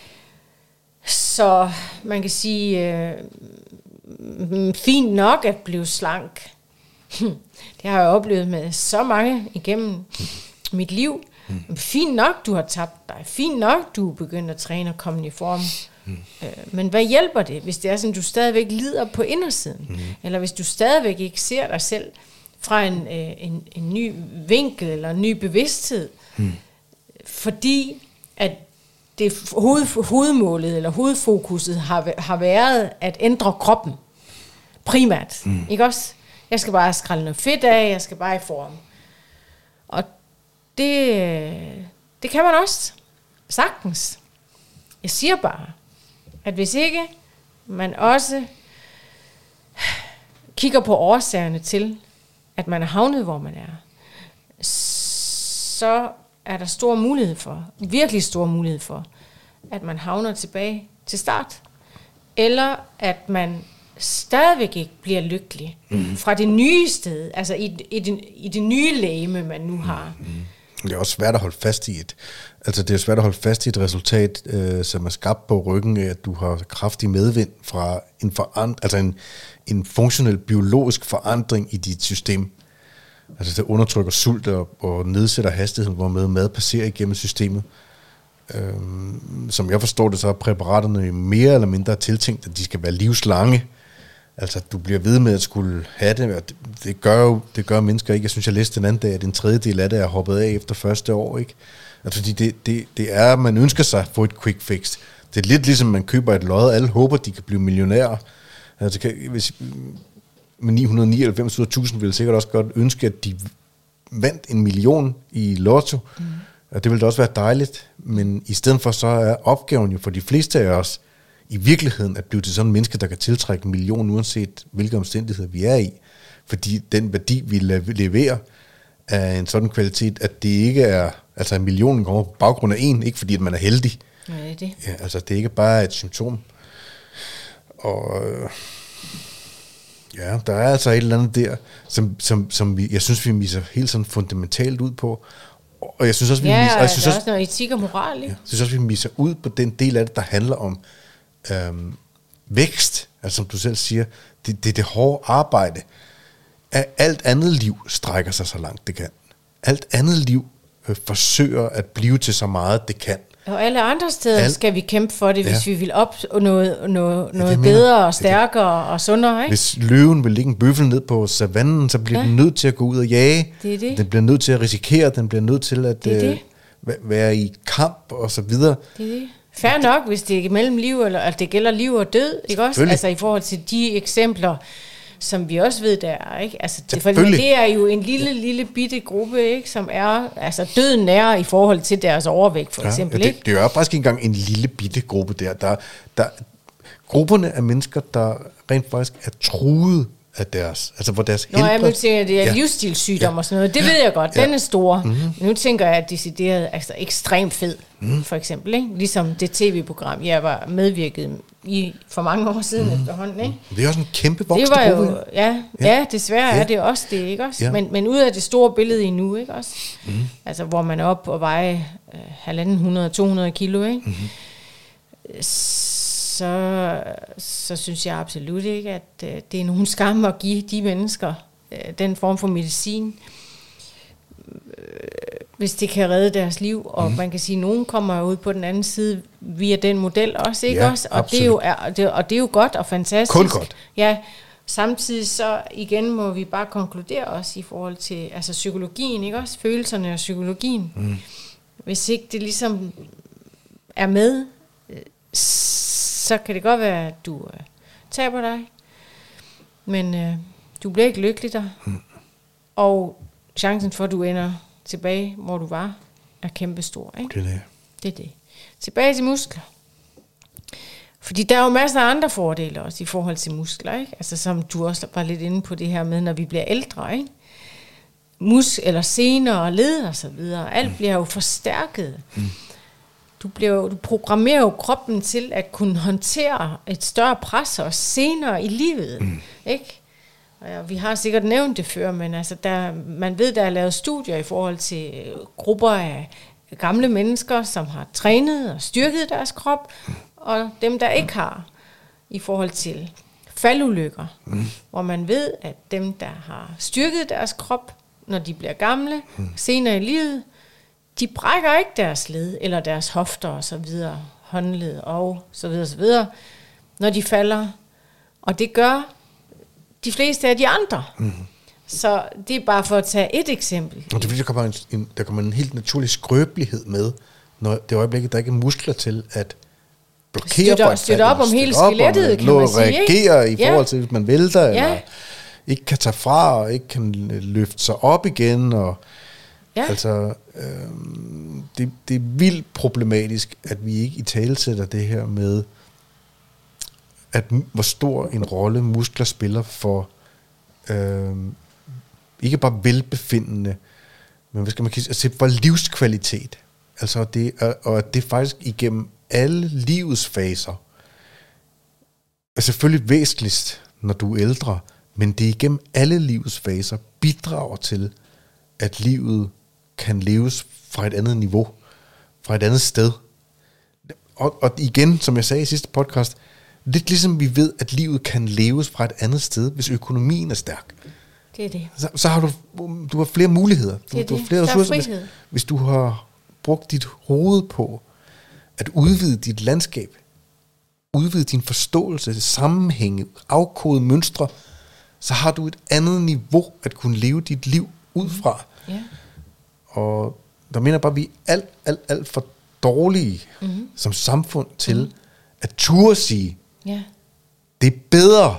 Så man kan sige, øh, fint nok at blive slank. Det har jeg oplevet med så mange igennem mit liv. Mm. Fint nok, du har tabt dig. Fint nok, du er begyndt at træne og komme i form. Mm. Øh, men hvad hjælper det, hvis det er sådan, du stadigvæk lider på indersiden? Mm. Eller hvis du stadigvæk ikke ser dig selv fra en, øh, en, en ny vinkel eller en ny bevidsthed? Mm. Fordi at det hoved, hovedmålet eller hovedfokuset har, har været at ændre kroppen. Primært. Mm. Ikke også? Jeg skal bare skrælle noget fedt af, jeg skal bare i form. Og det, det kan man også sagtens. Jeg siger bare, at hvis ikke man også kigger på årsagerne til, at man er havnet, hvor man er, så er der stor mulighed for, virkelig stor mulighed for, at man havner tilbage til start. Eller at man stadigvæk ikke bliver lykkelig mm. fra det nye sted, altså i, i, den, i det nye legeme, man nu har. Mm. Det er også svært at holde fast i et, altså det er svært at holde fast i et resultat, øh, som er skabt på ryggen af, at du har kraftig medvind fra en, forand- altså en, en funktionel biologisk forandring i dit system. Altså det undertrykker sult og, og nedsætter hastigheden, hvormed mad passerer igennem systemet. Øhm, som jeg forstår det, så er præparaterne mere eller mindre tiltænkt, at de skal være livslange. Altså du bliver ved med at skulle have det, og det, det gør jo det gør mennesker ikke. Jeg synes, jeg læste den anden dag, at en tredjedel af det er hoppet af efter første år, ikke? Altså fordi det, det, det er, man ønsker sig at få et quick fix. Det er lidt ligesom, man køber et lod, alle håber, de kan blive millionærer. Altså kan, hvis med ni hundrede nioghalvfems ud af tusind ville sikkert også godt ønske, at de vandt en million i lotto. Mm. Og det ville da også være dejligt. Men i stedet for, så er opgaven jo for de fleste af os, i virkeligheden at blive til sådan en menneske, der kan tiltrække en million, uanset hvilke omstændigheder vi er i. Fordi den værdi, vi leverer, er en sådan kvalitet, at det ikke er, altså en million kommer på baggrund af en, ikke fordi at man er heldig. Ja, det er det. Ja, altså det er ikke bare et symptom. Og ja, der er altså et eller andet der, som, som, som vi, jeg synes, vi misser helt sådan fundamentalt ud på. Og jeg synes også, vi ja, misser, og jeg synes der er også, også noget etik og moral, ikke? Ja, jeg synes også, vi misser ud på den del af det, der handler om øhm, vækst. Altså som du selv siger, det, det er det hårde arbejde. Alt andet liv strækker sig så langt det kan. Alt andet liv øh, forsøger at blive til så meget det kan. Og alle andre steder Al- skal vi kæmpe for det, hvis ja. vi vil opnå noget, noget, ja, noget bedre og stærkere det. og sundere. Ikke? Hvis løven vil lægge en bøffel ned på savannen, så bliver ja. den nødt til at gå ud og jage. Det er det. Den bliver nødt til at risikere, den bliver nødt til at det øh, det. være i kamp og så videre. Det er det. Fair nok, hvis det er mellem liv, eller at det gælder liv og død, ikke også? Altså i forhold til de eksempler, som vi også ved, der er, ikke? Altså, det, for det er jo en lille, lille bitte gruppe, ikke? Som er, altså døden er i forhold til deres overvægt, for ja, eksempel, ja, det, ikke? det er jo faktisk ikke engang en lille bitte gruppe der. Der, der. Grupperne af mennesker, der rent faktisk er truet af deres, altså hvor deres helbred... Nå, jeg nu tænker, at det er ja. livsstilssygdom ja. og sådan noget. Det ved jeg godt, ja. den er stor. Mm-hmm. Nu tænker jeg, at decideret altså ekstremt fed, mm. for eksempel, ikke? Ligesom det tv-program, jeg var medvirket i for mange år siden mm. efterhånden, ikke? Det er også en kæmpe voksende det var gruppe. Jo, ja, ja. ja, desværre ja. er det også det, ikke også? Ja. Men, men ud af det store billede endnu, ikke også? Mm. Altså, hvor man er op og veje øh, halvanden hundrede, to hundrede kilo, ikke? Mm. Så, så synes jeg absolut ikke, at øh, det er nogen skam at give de mennesker øh, den form for medicin, øh, hvis det kan redde deres liv. Og mm. man kan sige, at nogen kommer ud på den anden side via den model også, ikke ja, også? Og det, er jo, er, det, og det er jo godt og fantastisk. Kun godt. Ja, samtidig så igen må vi bare konkludere også i forhold til altså psykologien, ikke også? Følelserne og psykologien. Mm. Hvis ikke det ligesom er med, så kan det godt være, at du øh, taber dig, men øh, du bliver ikke lykkelig der. Mm. Og chancen for, at du ender tilbage, hvor du var, er kæmpestor. Ikke? Det er det. Det er det. Tilbage til muskler. Fordi der er jo masser af andre fordele også i forhold til muskler, ikke? Altså som du også var lidt inde på det her med, når vi bliver ældre, ikke? Mus eller sener og led og så videre, alt bliver jo forstærket. Mm. Du, bliver, du programmerer jo kroppen til at kunne håndtere et større pres og senere i livet, mm. ikke? Og vi har sikkert nævnt det før, men altså der, man ved, der er lavet studier i forhold til grupper af gamle mennesker, som har trænet og styrket deres krop, og dem, der ikke har, i forhold til faldulykker, mm. hvor man ved, at dem, der har styrket deres krop, når de bliver gamle, mm. senere i livet, de brækker ikke deres led, eller deres hofter og så videre, håndled og så videre, så videre, når de falder. Og det gør de fleste af de andre. Mm. Så det er bare for at tage et eksempel. Og det er fordi, der kommer en, der kommer en helt naturlig skrøbelighed med, når det øjeblikket, der ikke er muskler til at blokere støtter, for et støtter op om hele skelettet, kan man sige. Reagere i forhold til, hvis man vælter, ja. eller ikke kan tage fra, og ikke kan løfte sig op igen. Og, ja. Altså, øh, det, det er vildt problematisk, at vi ikke italesætter det her med, at hvor stor en rolle muskler spiller for øh, ikke bare velbefindende, men hvad skal man sige, altså for livskvalitet. Altså det, og at det faktisk igennem alle livets faser er selvfølgelig væsentligst, når du er ældre, men det igennem alle livets faser bidrager til, at livet kan leves fra et andet niveau, fra et andet sted. Og, og igen, som jeg sagde i sidste podcast, lidt ligesom vi ved, at livet kan leves fra et andet sted, hvis økonomien er stærk. Det er det. Så, så har du, du har flere muligheder. Du, det er du har det. flere Der ressourcer. er Hvis, frihed. hvis du har brugt dit hoved på at udvide dit landskab, udvide din forståelse, sammenhænge, afkode mønstre, så har du et andet niveau at kunne leve dit liv ud fra. Ja. Og der mener jeg bare, at vi er alt, alt, alt for dårlige mm-hmm. som samfund til mm. at turde sige, ja. det er bedre,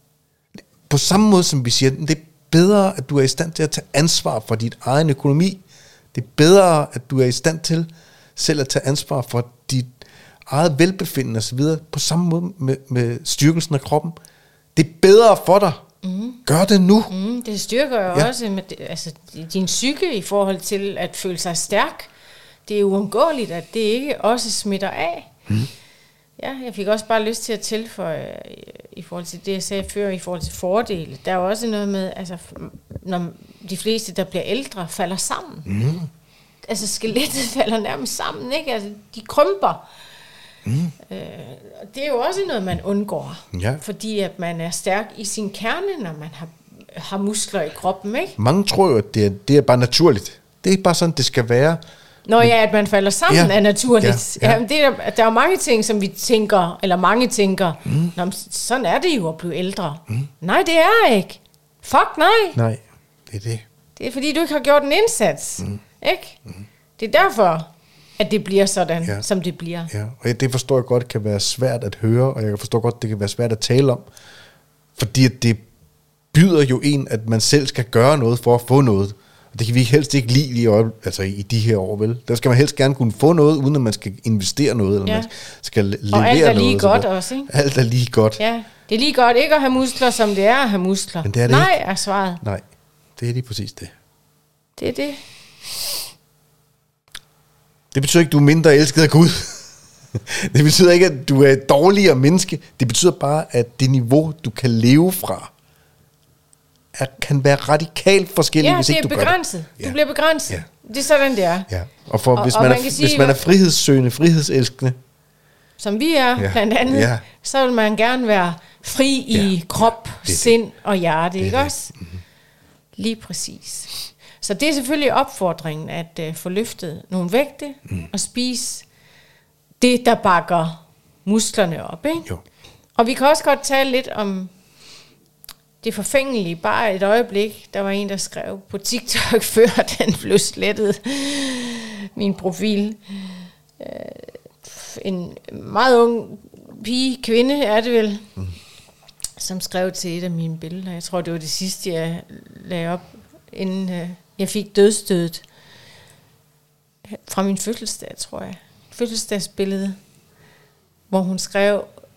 på samme måde som vi siger, det er bedre, at du er i stand til at tage ansvar for dit egen økonomi. Det er bedre, at du er i stand til selv at tage ansvar for dit eget velbefindende osv. På samme måde med, med styrkelsen af kroppen. Det er bedre for dig. Mm. Gør det nu. Mm, det styrker jo ja. også med, altså, din psyke i forhold til at føle sig stærk. Det er uundgåeligt, at det ikke også smitter af. Mm. Ja, jeg fik også bare lyst til at tilføje i forhold til det, jeg sagde før, i forhold til fordele. Der er jo også noget med, altså, når de fleste, der bliver ældre, falder sammen. Mm. Altså, skelettet falder nærmest sammen, ikke? Altså, de krymper. Mm. Øh, det er jo også noget, man undgår. Ja. Fordi at man er stærk i sin kerne, når man har, har muskler i kroppen, ikke? Mange tror jo, at det er, det er bare naturligt. Det er bare sådan, det skal være. Nå ja, at man falder sammen ja. er naturligt. Ja, ja. Jamen, det er, der er jo mange ting, som vi tænker, eller mange tænker, mm. Nå, sådan er det jo at blive ældre. Mm. Nej, det er ikke. Fuck nej. Nej, det er det. Det er fordi, du ikke har gjort en indsats. Mm. Ikke? Mm. Det er derfor, at det bliver sådan, ja. som det bliver. Ja, og det forstår jeg godt kan være svært at høre, og jeg forstår godt, det kan være svært at tale om, fordi det byder jo en, at man selv skal gøre noget for at få noget. Det kan vi helst ikke lide i, altså i de her år, vel? Der skal man helst gerne kunne få noget, uden at man skal investere noget, eller ja. man skal levere noget. Og alt er lige noget, godt også, ikke? Alt er lige godt. Ja, det er lige godt ikke at have muskler, som det er at have muskler. Men det er det Nej, ikke. er svaret. Nej, det er lige præcis det. Det er det. Det betyder ikke, at du er mindre elsket af Gud. Det betyder ikke, at du er et dårligere menneske. Det betyder bare, at det niveau, du kan leve fra, er, kan være radikalt forskelligt, ja, hvis ikke du gør det. Ja, det er begrænset. Du bliver begrænset. Ja. Det er sådan, det er. Ja. Og, for, og hvis, og man man er, sige, hvis man er frihedssøgende, frihedselskende, som vi er, ja. blandt andet, ja. så vil man gerne være fri i ja. krop, ja. sind og hjerte, ikke også? Mm-hmm. Lige præcis. Så det er selvfølgelig opfordringen, at uh, få løftet nogle vægte mm. og spise det, der bakker musklerne op, ikke? Jo. Og vi kan også godt tale lidt om det forfængelige. Bare et øjeblik, der var en, der skrev på TikTok, før den blev slettet, min profil. En meget ung pige, kvinde er det vel, mm. som skrev til et af mine billeder. Jeg tror, det var det sidste, jeg lagde op, inden jeg fik dødsstødet fra min fødselsdag, tror jeg. Fødselsdagsbillede, hvor hun skrev,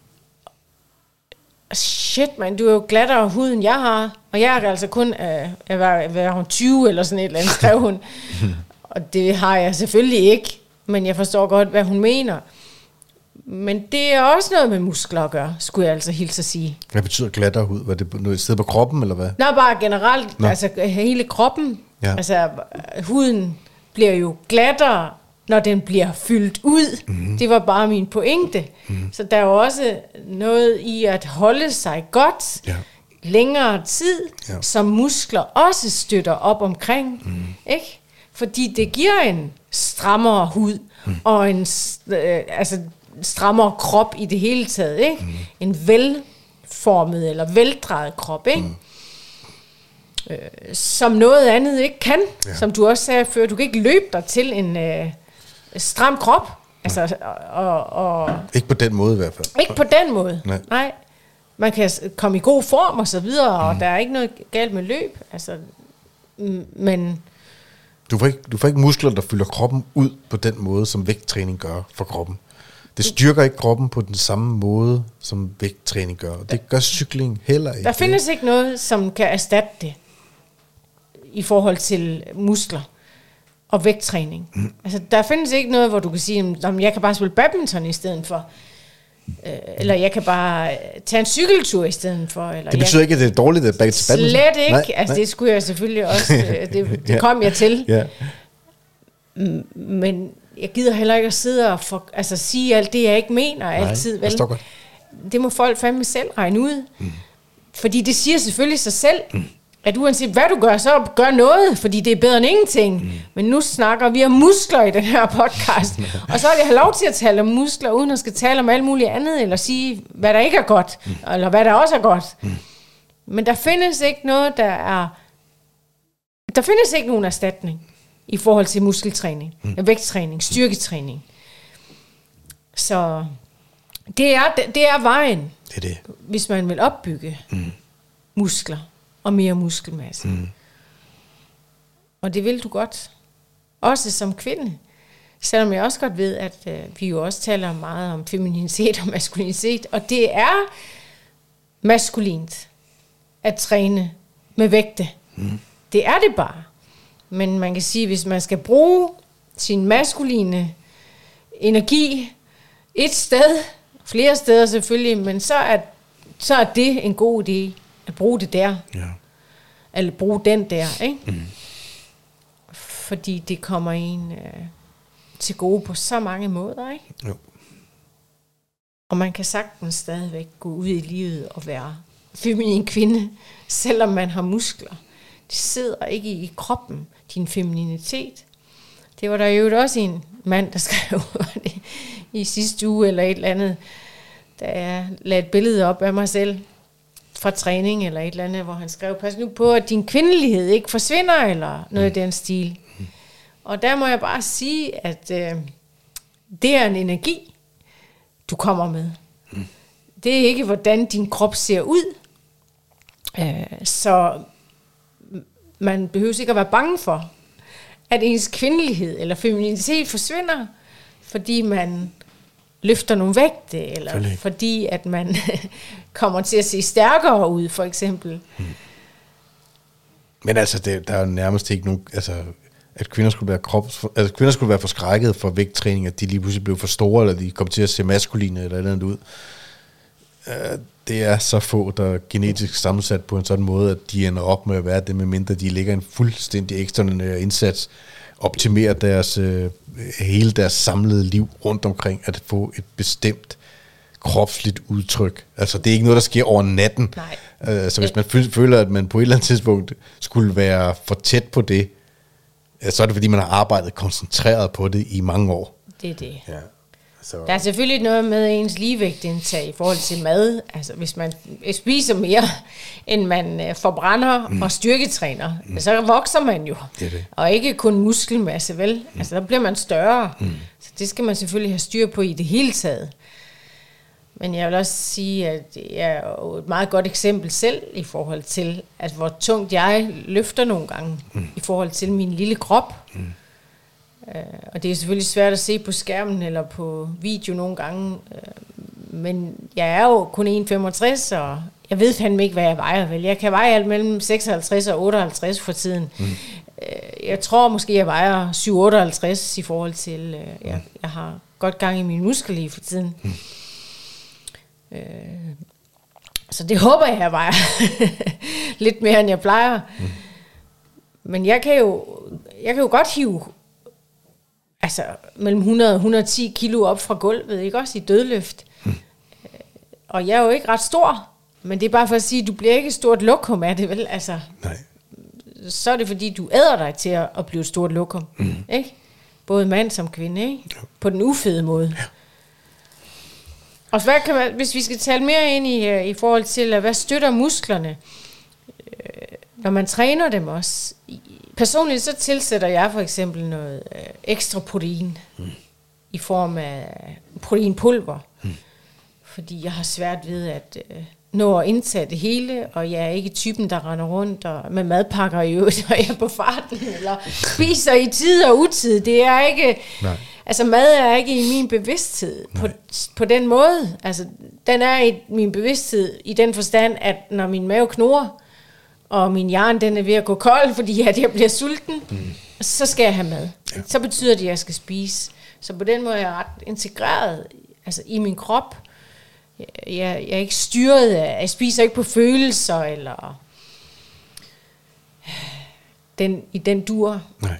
shit man, du er jo glattere hud, end jeg har. Og jeg er altså kun, øh, jeg var, var hun tyve eller sådan et eller andet, skrev hun. Og det har jeg selvfølgelig ikke, men jeg forstår godt, hvad hun mener. Men det er også noget med muskler at gøre, skulle jeg altså hilse at sige. Hvad betyder glattere hud? Var det noget sted på kroppen, eller hvad? Nå, bare generelt, Nå. altså hele kroppen. Ja. Altså, huden bliver jo glattere, når den bliver fyldt ud. Mm. Det var bare min pointe. Mm. Så der er jo også noget i at holde sig godt ja. længere tid, ja. som muskler også støtter op omkring. Mm. Ikke? Fordi det giver en strammere hud, mm. og en øh, altså, strammere krop i det hele taget. Ikke? Mm. En velformet eller veldrejet krop. Ikke? Mm. Øh, som noget andet ikke kan. Ja. Som du også sagde før, du kan ikke løbe dig til en øh, stram krop. Altså, og, og, ikke på den måde i hvert fald. Ikke på den måde. Nej. Nej. Man kan komme i god form og så videre, mm. og der er ikke noget galt med løb. Altså, men du får, ikke, du får ikke muskler, der fylder kroppen ud på den måde, som vægttræning gør for kroppen. Det styrker ikke kroppen på den samme måde, som vægttræning gør. Og det gør cykling heller ikke. Der findes ikke noget, som kan erstatte det i forhold til muskler og vægttræning. Mm. Altså, der findes ikke noget, hvor du kan sige, at jeg kan bare spille badminton i stedet for. Øh, eller jeg kan bare tage en cykeltur i stedet for. Eller det betyder jeg, ikke, at det er dårligt at badminton? Slet ikke. Nej, altså, nej. Det skulle jeg selvfølgelig også. Det, det kom jeg til. Ja. Men jeg gider heller ikke at sidde og for, altså, sige alt det, jeg ikke mener altid. Nej, vel? Godt. Det må folk fandme selv regne ud. Mm. Fordi det siger selvfølgelig sig selv, mm. at uanset hvad du gør, så gør noget, fordi det er bedre end ingenting. Mm. Men nu snakker vi om muskler i den her podcast. Og så vil jeg have lov til at tale om muskler, uden at skal tale om alt muligt andet, eller sige, hvad der ikke er godt, mm. eller hvad der også er godt. Mm. Men der findes ikke noget, der er... Der findes ikke nogen erstatning i forhold til muskeltræning, mm. vægttræning, styrketræning. Så det er, det er vejen, det er det. Hvis man vil opbygge mm. muskler og mere muskelmasse. Mm. Og det vil du godt. Også som kvinde. Selvom jeg også godt ved, at øh, vi jo også taler meget om femininitet og maskulinitet. Og det er maskulint at træne med vægte. Mm. Det er det bare. Men man kan sige, hvis man skal bruge sin maskuline energi et sted, flere steder selvfølgelig, men så er, så er det en god idé at bruge det der. Ja. Eller bruge den der, ikke? Mm. Fordi det kommer en øh, til gode på så mange måder, ikke? Jo. Og man kan sagtens stadigvæk gå ud i livet og være feminin kvinde, selvom man har muskler. Det sidder ikke i kroppen, din femininitet. Det var der jo også en mand, der skrev det i sidste uge eller et eller andet, da jeg lagde et billede op af mig selv fra træning eller et eller andet, hvor han skrev, pas nu på, at din kvindelighed ikke forsvinder, eller noget mm. i den stil. Mm. Og der må jeg bare sige, at øh, det er en energi, du kommer med. Mm. Det er ikke, hvordan din krop ser ud. Øh, så man behøver ikke at være bange for, at ens kvindelighed eller femininitet forsvinder, fordi man løfter nogle vægte, eller Forlig. fordi at man kommer til at se stærkere ud, for eksempel. Hmm. Men altså, det, der er nærmest ikke nogen, altså, at kvinder skulle være krops, altså kvinder skulle være forskrækket for vægttræning, at de lige pludselig blev for store, eller de kom til at se maskuline eller et eller andet ud. Det er så få, der er genetisk sammensat på en sådan måde, at de ender op med at være det, med mindre de lægger en fuldstændig ekstraordinær indsats, optimerer deres, øh, hele deres samlede liv rundt omkring, at få et bestemt kropsligt udtryk. Altså, det er ikke noget, der sker over natten. Nej. Øh, så hvis man føler, at man på et eller andet tidspunkt skulle være for tæt på det, så er det, fordi man har arbejdet koncentreret på det i mange år. Det er det. Ja. Så. Der er selvfølgelig noget med ens ligevægtindtag i forhold til mad. Altså, hvis man spiser mere, end man forbrænder mm. og styrketræner, mm. så vokser man jo. Det det. Og ikke kun muskelmasse, vel? Mm. Altså, der bliver man større. Mm. Så det skal man selvfølgelig have styr på i det hele taget. Men jeg vil også sige, at jeg er jo et meget godt eksempel selv i forhold til, at hvor tungt jeg løfter nogle gange mm. i forhold til min lille krop. Mm. Uh, og det er selvfølgelig svært at se på skærmen eller på video nogle gange, uh, men jeg er jo kun en komma femogtres, og jeg ved fandme ikke, hvad jeg vejer, vel. Jeg kan veje alt mellem seksoghalvtreds og otteoghalvtreds for tiden. Mm. Jeg tror måske, jeg vejer syv komma otteoghalvtreds i forhold til, øh, jeg, jeg har godt gang i mine muskler lige for tiden. Mm. Øh, så det håber jeg, jeg vejer lidt mere, end jeg plejer. Mm. Men jeg kan jo, jeg kan jo godt hive altså, mellem hundrede og et hundrede og ti kilo op fra gulvet, ikke også i dødløft. Mm. Og jeg er jo ikke ret stor, men det er bare for at sige, at du bliver ikke et stort lokum af det, vel? Altså, nej. Så er det fordi, du æder dig til at, at blive et stort lokum, mm. ikke? Både mand som kvinde, ikke? Ja. På den ufede måde. Ja. Og hvad kan man, hvis vi skal tale mere ind i, i forhold til, hvad støtter musklerne, øh, når man træner dem også. Personligt så tilsætter jeg for eksempel noget øh, ekstra protein mm. i form af proteinpulver, mm. fordi jeg har svært ved at øh, nå at indtage det hele, og jeg er ikke typen, der render rundt og med madpakker i øvrigt, og jeg er på farten, eller spiser i tid og utid. Det er ikke... Nej. Altså mad er ikke i min bevidsthed på, på den måde. Altså den er i min bevidsthed i den forstand, at når min mave knurrer, og min hjerne den er ved at gå kold, fordi at jeg bliver sulten, mm. så skal jeg have mad. Ja. Så betyder det, at jeg skal spise. Så på den måde er jeg ret integreret altså, i min krop. Jeg, jeg, jeg er ikke styret af, jeg spiser ikke på følelser, eller den, i den dur. Nej.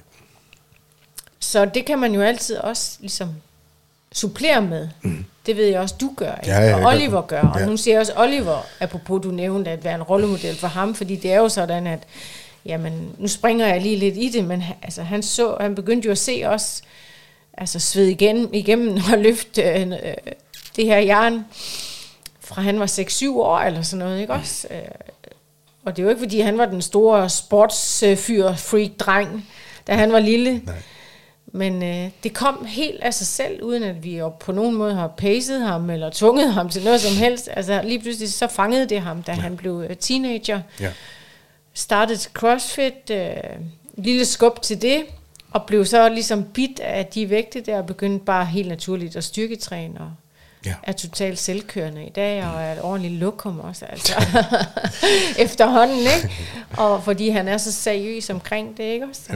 Så det kan man jo altid også ligesom supplere med. Mm. Det ved jeg også, du gør, ikke? Ja, ja, og Oliver gør. Og ja. Nu siger jeg også, Oliver, apropos du nævnte, at være en rollemodel for ham, fordi det er jo sådan, at jamen, nu springer jeg lige lidt i det, men altså, han, så, han begyndte jo at se os altså, svede igen, igennem og løfte øh, det her jern, fra han var seks syv år eller sådan noget, ikke også? Øh, og det er jo ikke, fordi han var den store sportsfyr, freak-dreng, da han var lille. Nej. Men øh, det kom helt af sig selv, uden at vi på nogen måde har pacet ham, eller tvunget ham til noget som helst. Altså lige pludselig så fangede det ham, da ja. han blev teenager. Ja. Startede til CrossFit, øh, lille skub til det, og blev så ligesom bit af de vægte der, og begyndte bare helt naturligt at styrketræne, og ja. er totalt selvkørende i dag, og er et ordentligt lokum også, altså efterhånden, ikke? Og fordi han er så seriøs omkring det, ikke også? Ja.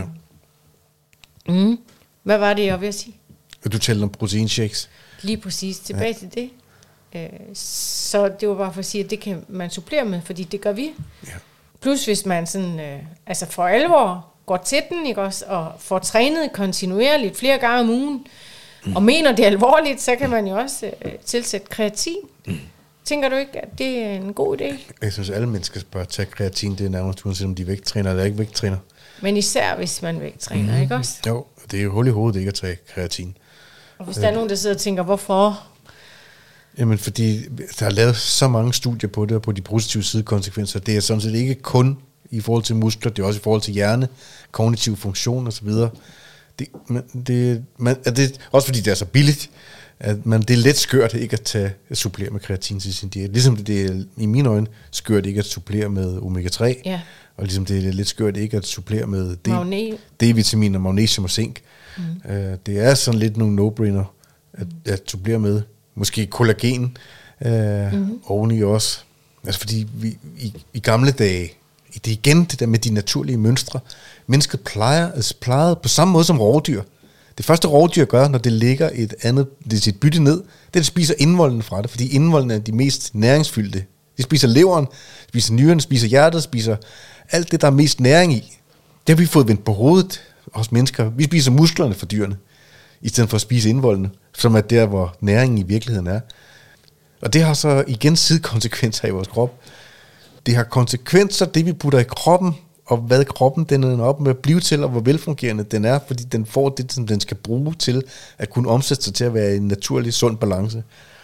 Mm. Hvad var det, jeg vil sige? Du talte om proteinshakes. Lige præcis, tilbage ja. til det. Øh, så det var bare for at sige, at det kan man supplere med, fordi det gør vi. Ja. Plus hvis man sådan, øh, altså for alvor går til den, ikke også, og får trænet kontinuerligt flere gange om ugen, mm. og mener det alvorligt, så kan man jo også øh, tilsætte kreatin. Mm. Tænker du ikke, at det er en god idé? Jeg synes, alle mennesker bør tage kreatin. Det er nærmest uanset om de er vægttræner eller ikke vægttræner. Men især hvis man vægttræner, mm. ikke også? Jo, det er jo hul i hovedet ikke at tage kreatin. Og hvis øh. der er nogen, der sidder og tænker, hvorfor? Jamen, fordi der er lavet så mange studier på det, og på de positive sidekonsekvenser. Det er sådan set ikke kun i forhold til muskler, det er også i forhold til hjerne, kognitiv funktion osv. Det, det, man, det, også fordi det er så billigt, at man, det er let skørt ikke at tage at supplere med kreatin til sin diæt. Ligesom det, det er i mine øjne skørt ikke at supplere med omega tre, ja. Og ligesom det er lidt skørt ikke at supplere med D- D-vitamin og magnesium og zink. Mm. Uh, det er sådan lidt nogle no-brainer at, at supplere med. Måske kollagen uh, mm-hmm. oveni også. Altså fordi vi, i, i gamle dage, det er igen det der med de naturlige mønstre. Mennesket plejer, altså plejede på samme måde som rovdyr. Det første rovdyr gør, når det ligger et andet, det er sit bytte ned, det er, at det spiser indvolden fra det, fordi indvolden er de mest næringsfyldte. De spiser leveren, spiser nyrerne, spiser hjertet, spiser alt det, der er mest næring i. Det har vi fået vendt på hovedet hos mennesker. Vi spiser musklerne for dyrene, i stedet for at spise indvoldene, som er der, hvor næringen i virkeligheden er. Og det har så igen sidekonsekvenser i vores krop. Det har konsekvenser, det vi putter i kroppen, og hvad kroppen den er op med at blive til, og hvor velfungerende den er, fordi den får det, som den skal bruge til at kunne omsætte sig til at være en naturlig, sund balance.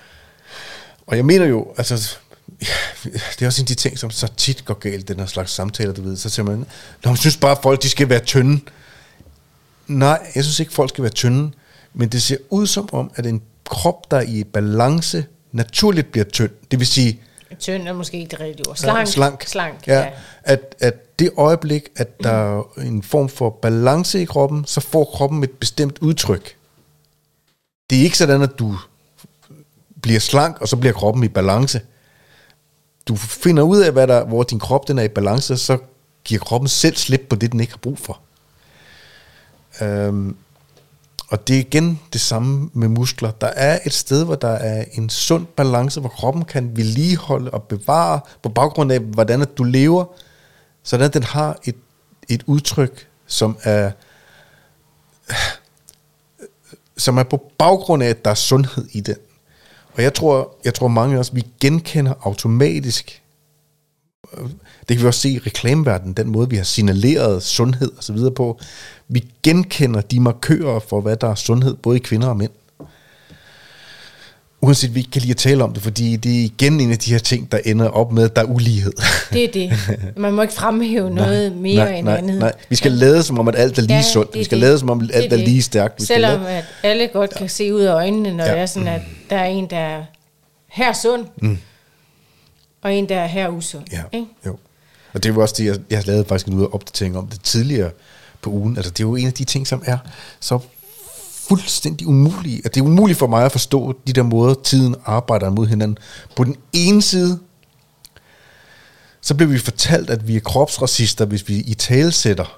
Og jeg mener jo, altså, det er også en af de ting, som så tit går galt, den her slags samtaler, du ved, så siger man, når man synes bare, at folk de skal være tynde. Nej, jeg synes ikke, folk skal være tynde, men det ser ud som om, at en krop, der er i balance, naturligt bliver tynd. Det vil sige, tynd er måske ikke det rigtige ord. Slank. Slank. Slank, ja. ja. At, at det øjeblik, at der er en form for balance i kroppen, så får kroppen et bestemt udtryk. Det er ikke sådan, at du bliver slank, og så bliver kroppen i balance. Du finder ud af, hvad der, hvor din krop den er i balance, så giver kroppen selv slip på det, den ikke har brug for. Øhm, og det er igen det samme med muskler. Der er et sted, hvor der er en sund balance, hvor kroppen kan vedligeholde og bevare, på baggrund af, hvordan du lever, sådan den har et, et udtryk, som er, som er på baggrund af, at der er sundhed i den. Og jeg tror, jeg tror mange af os, vi genkender automatisk, det kan vi også se i reklameverdenen, den måde, vi har signaleret sundhed og så videre på. Vi genkender de markører for, hvad der er sundhed, både i kvinder og mænd. Uanset vi ikke kan lide at tale om det, fordi det er igen en af de her ting, der ender op med, at der er ulighed. Det er det. Man må ikke fremhæve noget nej, mere nej, end nej, andet. Nej. Vi skal lade som om, at alt er lige ja, sundt. Vi skal lade som om, at alt er, er lige stærkt. Vi Selvom at alle godt kan ja. se ud af øjnene, når ja. det er sådan, at der er en, der er her sund, mm. og en, der er her usund. Ja, ikke? Jo. Og det var også det, jeg, jeg har lavet faktisk en ud af opdatering om det tidligere på ugen. Altså det er jo en af de ting, som er så fuldstændig umulige. At det er umuligt for mig at forstå de der måder, tiden arbejder mod hinanden. På den ene side, så bliver vi fortalt, at vi er kropsracister, hvis vi i talesætter,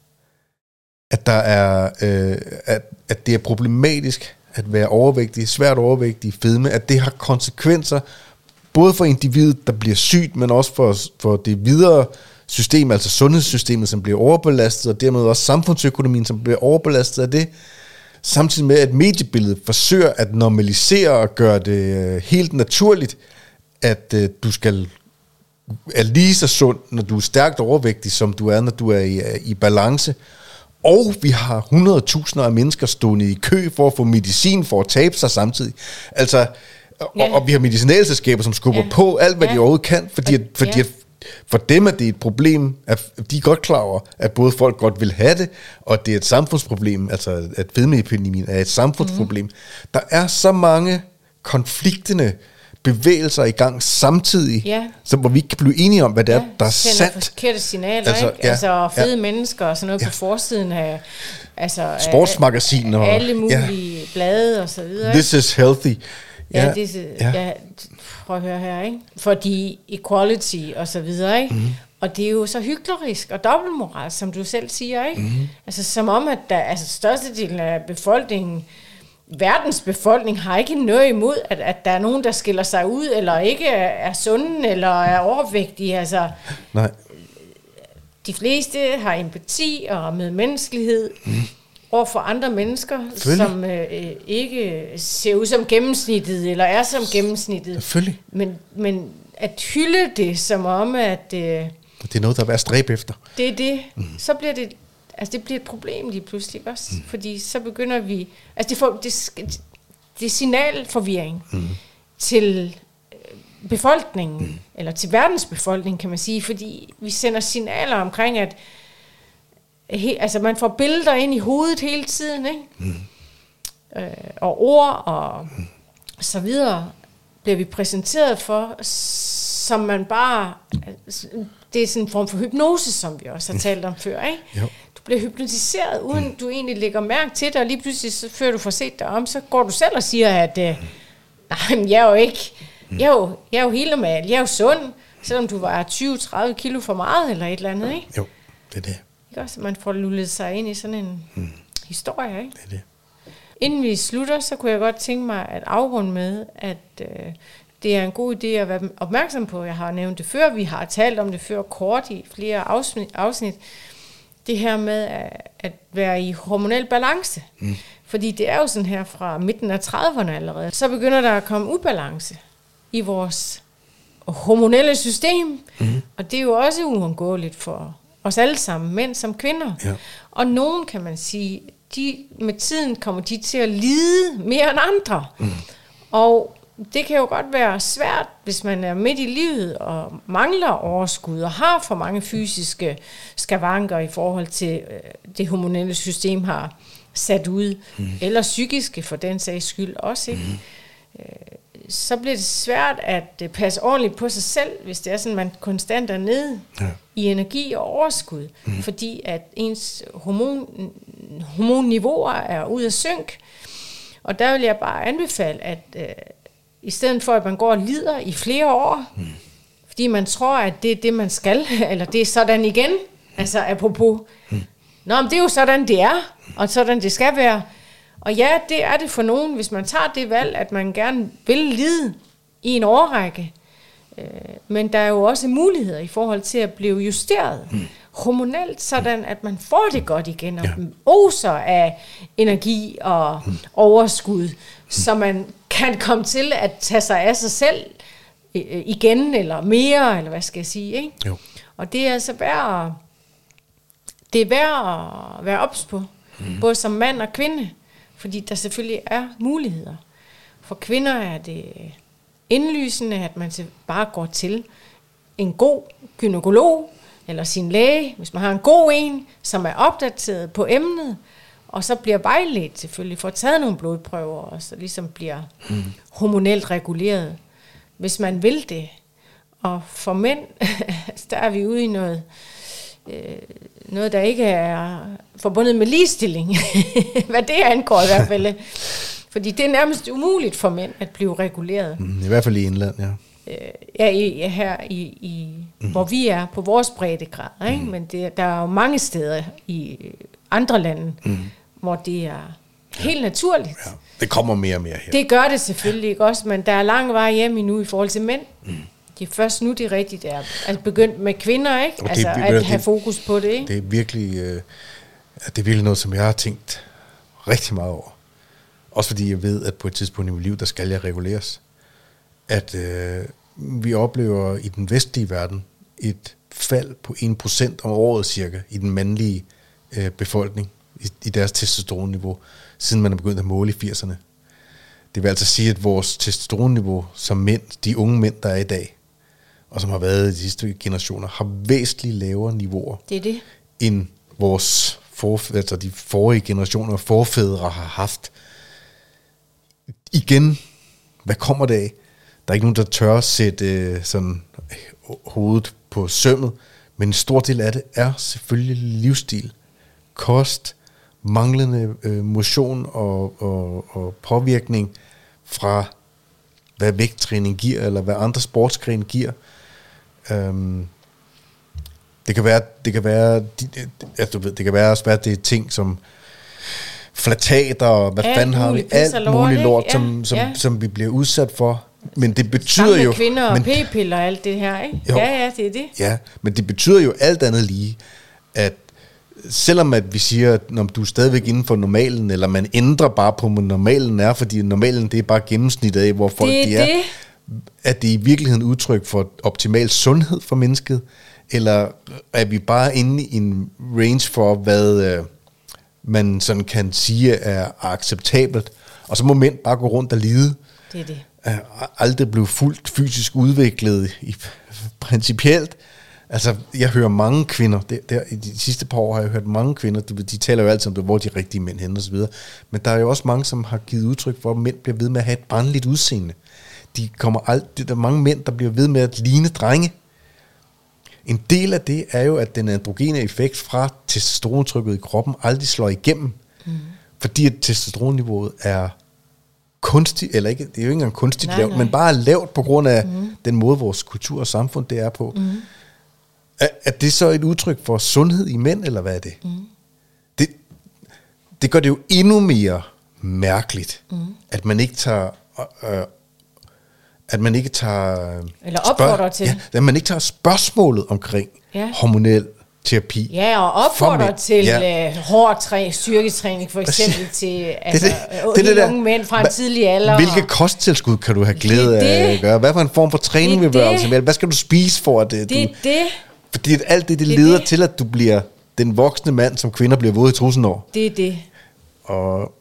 at der er, øh, at, at det er problematisk at være overvægtig, svært overvægtig, fedme, at det har konsekvenser, både for individet, der bliver sygt, men også for, for det videre system, altså sundhedssystemet, som bliver overbelastet, og dermed også samfundsøkonomien, som bliver overbelastet af det, samtidig med, at mediebilledet forsøger at normalisere og gøre det helt naturligt, at uh, du skal er lige så sund, når du er stærkt overvægtig, som du er, når du er i, i balance. Og vi har hundredtusinder af mennesker stående i kø for at få medicin, for at tabe sig samtidig. Altså, ja. og, og vi har medicinalselskaber, som skubber ja. på alt, hvad ja. de overhovedet kan, fordi, at, fordi ja. at for dem er det et problem, at de er godt klar over, at både folk godt vil have det, og det er et samfundsproblem, altså at fedmeepidemien er et samfundsproblem. Mm. Der er så mange konfliktende bevægelser i gang samtidig, ja. så, hvor vi ikke kan blive enige om, hvad det er, ja, der er sandt. Forkerte signaler, altså, ikke? Ja, altså fede ja. mennesker og sådan noget ja. på forsiden af altså, sportsmagasiner og alle mulige ja. blade og så videre. This is healthy. Ja, ja, det, ja. ja, prøv at høre her, ikke? Fordi equality og så videre, ikke? Mm. Og det er jo så hyklerisk og dobbeltmoral, som du selv siger, ikke? Mm. Altså som om, at der, altså størstedelen af befolkningen, verdens befolkning har ikke noget imod, at, at der er nogen, der skiller sig ud, eller ikke er, er sunde, eller er overvægtige, altså. Nej. De fleste har empati og medmenneskelighed. Mm. over for andre mennesker, som øh, ikke ser ud som gennemsnittet, eller er som gennemsnittet. Men, men at hylde det som om, at øh, det er noget, der er værd at stræbe efter. Det er det. Mm. Så bliver det, altså det bliver et problem lige pludselig også, mm. fordi så begynder vi, altså det, får, det, det er signalforvirring mm. til befolkningen, mm. eller til verdens befolkning, kan man sige, fordi vi sender signaler omkring, at He, altså man får billeder ind i hovedet hele tiden, ikke? Mm. Øh, og ord og mm. så videre bliver vi præsenteret for, som man bare, det er sådan en form for hypnose, som vi også har talt om før, ikke? Jo. Du bliver hypnotiseret, uden mm. du egentlig lægger mærke til det, og lige pludselig, så før du får set dig om, så går du selv og siger, at øh, nej, jeg er jo ikke, jeg er jo, jeg er jo helt normal, jeg er jo sund, selvom du var tyve til tredive kilo for meget, eller et eller andet, ikke? Jo, det er det. Ikke også? Man får lullet sig ind i sådan en hmm. historie, ikke? Det er det. Inden vi slutter, så kunne jeg godt tænke mig at afrunde med, at øh, det er en god idé at være opmærksom på. Jeg har nævnt det før, vi har talt om det før kort i flere afsnit. afsnit. Det her med at, at være i hormonel balance. Hmm. Fordi det er jo sådan her fra midten af trediverne allerede. Så begynder der at komme ubalance i vores hormonelle system. Hmm. Og det er jo også uundgåeligt for os alle sammen, mænd som kvinder. Ja. Og nogen, kan man sige, de, med tiden kommer de til at lide mere end andre. Mm. Og det kan jo godt være svært, hvis man er midt i livet og mangler overskud og har for mange fysiske skavanker i forhold til det hormonelle system har sat ud, mm. eller psykiske for den sags skyld også, ikke? Mm. Så bliver det svært at passe ordentligt på sig selv, hvis det er sådan, man konstant er nede ja. i energi og overskud, mm. fordi at ens hormon, hormonniveauer er ude af synk. Og der vil jeg bare anbefale, at, i stedet for at man går og lider i flere år, mm. fordi man tror, at det er det, man skal, eller det er sådan igen, mm. altså apropos, mm. nå, men det er jo sådan, det er, og sådan det skal være. Og ja, det er det for nogen, hvis man tager det valg, at man gerne vil lide i en årrække. Men der er jo også muligheder i forhold til at blive justeret mm. hormonelt, sådan at man får det godt igen, og ja. oser af energi og mm. overskud, mm. så man kan komme til at tage sig af sig selv igen, eller mere, eller hvad skal jeg sige, ikke? Jo. Og det er altså værd at, det er værd at være ops på, mm. både som mand og kvinde, fordi der selvfølgelig er muligheder. For kvinder er det indlysende, at man bare går til en god gynekolog, eller sin læge, hvis man har en god en, som er opdateret på emnet, og så bliver vejledt selvfølgelig, for at tage nogle blodprøver, og så ligesom bliver mm. hormonelt reguleret, hvis man vil det. Og for mænd, der er vi ude i noget, øh, noget der ikke er forbundet med ligestilling, hvad det angår i hvert fald. Fordi det er nærmest umuligt for mænd at blive reguleret. Mm, I hvert fald i England, ja. Øh, ja, i, her i, i mm. hvor vi er på vores breddegrad, ikke? Mm. Men det, der er jo mange steder i andre lande, mm. hvor det er helt ja. naturligt. Ja. Det kommer mere og mere her. Det gør det selvfølgelig ikke også, men der er lang vej hjem endnu i forhold til mænd. Mm. Det er først nu, det er rigtigt er altså begyndt med kvinder, ikke? Det, altså at det, have fokus på det, ikke? Det er virkelig, øh, det er virkelig noget, som jeg har tænkt rigtig meget over. Også fordi jeg ved, at på et tidspunkt i mit liv, der skal jeg reguleres. At øh, vi oplever i den vestlige verden et fald på en procent om året cirka i den mandlige øh, befolkning, i, i deres testosteronniveau, siden man er begyndt at måle i firserne. Det vil altså sige, at vores testosteronniveau som mænd, de unge mænd, der er i dag, og som har været i de sidste generationer, har væsentligt lavere niveauer det er det. end vores forf- altså de forrige generationer forfædre har haft. Igen, hvad kommer det af? Der er ikke nogen, der tør at sætte øh, sådan hovedet på sømmet, men en stor del af det er selvfølgelig livsstil, kost, manglende øh, motion og, og, og påvirkning fra, hvad vægttræning giver, eller hvad andre sportsgrene giver. Um, det kan være, det kan være, altså, du ved, det kan være også være det ting som flatater og hvad fanden har vi, alt muligt lort, ja, som, som, ja. som vi bliver udsat for. Men det betyder Samme jo kvinder og men, p-piller og alt det her, ikke? Jo, ja, ja, det er det. Ja, men det betyder jo alt andet lige, at selvom at vi siger, at når du er stadigvæk inden for normalen, eller man ændrer bare på, hvad normalen er, fordi normalen det er bare gennemsnittet af, hvor folk det er, de er, det. at det i virkeligheden udtryk for optimal sundhed for mennesket, eller er vi bare inde i en range for, hvad øh, man sådan kan sige er acceptabelt, og så må mænd bare gå rundt og lide. Det er det. Aldrig blive fuldt fysisk udviklet i, principielt. Altså, jeg hører mange kvinder, det, der, i de sidste par år har jeg hørt mange kvinder, de, de taler jo altid om det, hvor de rigtige mænd hen og så videre, men der er jo også mange, som har givet udtryk for, at mænd bliver ved med at have et barnligt udseende. De kommer ald- der er mange mænd, der bliver ved med at ligne drenge. En del af det er jo, at den androgene effekt fra testosterontrykket i kroppen aldrig slår igennem, mm. fordi at testosteronniveauet er kunstigt, eller ikke, det er jo ikke engang kunstigt nej, lavt, nej. men bare lavt på grund af mm. den måde, vores kultur og samfund det er på. Mm. Er, er det så et udtryk for sundhed i mænd, eller hvad er det? Mm. Det, det gør det jo endnu mere mærkeligt, mm. at man ikke tager... Øh, at man ikke tager... Eller opfordrer til. Ja, at man ikke tager spørgsmålet omkring ja. hormonel terapi. Ja, og opfordrer til ja. uh, hård træ, styrketræning for eksempel til altså, det, det, det, det der, unge mænd fra en tidlig alder. Hvilke kosttilskud kan du have glæde af at gøre? Hvad for en form for træning vil være? Hvad skal du spise for, at det, det du... det. Fordi at alt det, det, det leder det. til, at du bliver den voksne mand, som kvinder bliver våde i tusind år. Det er det. Og...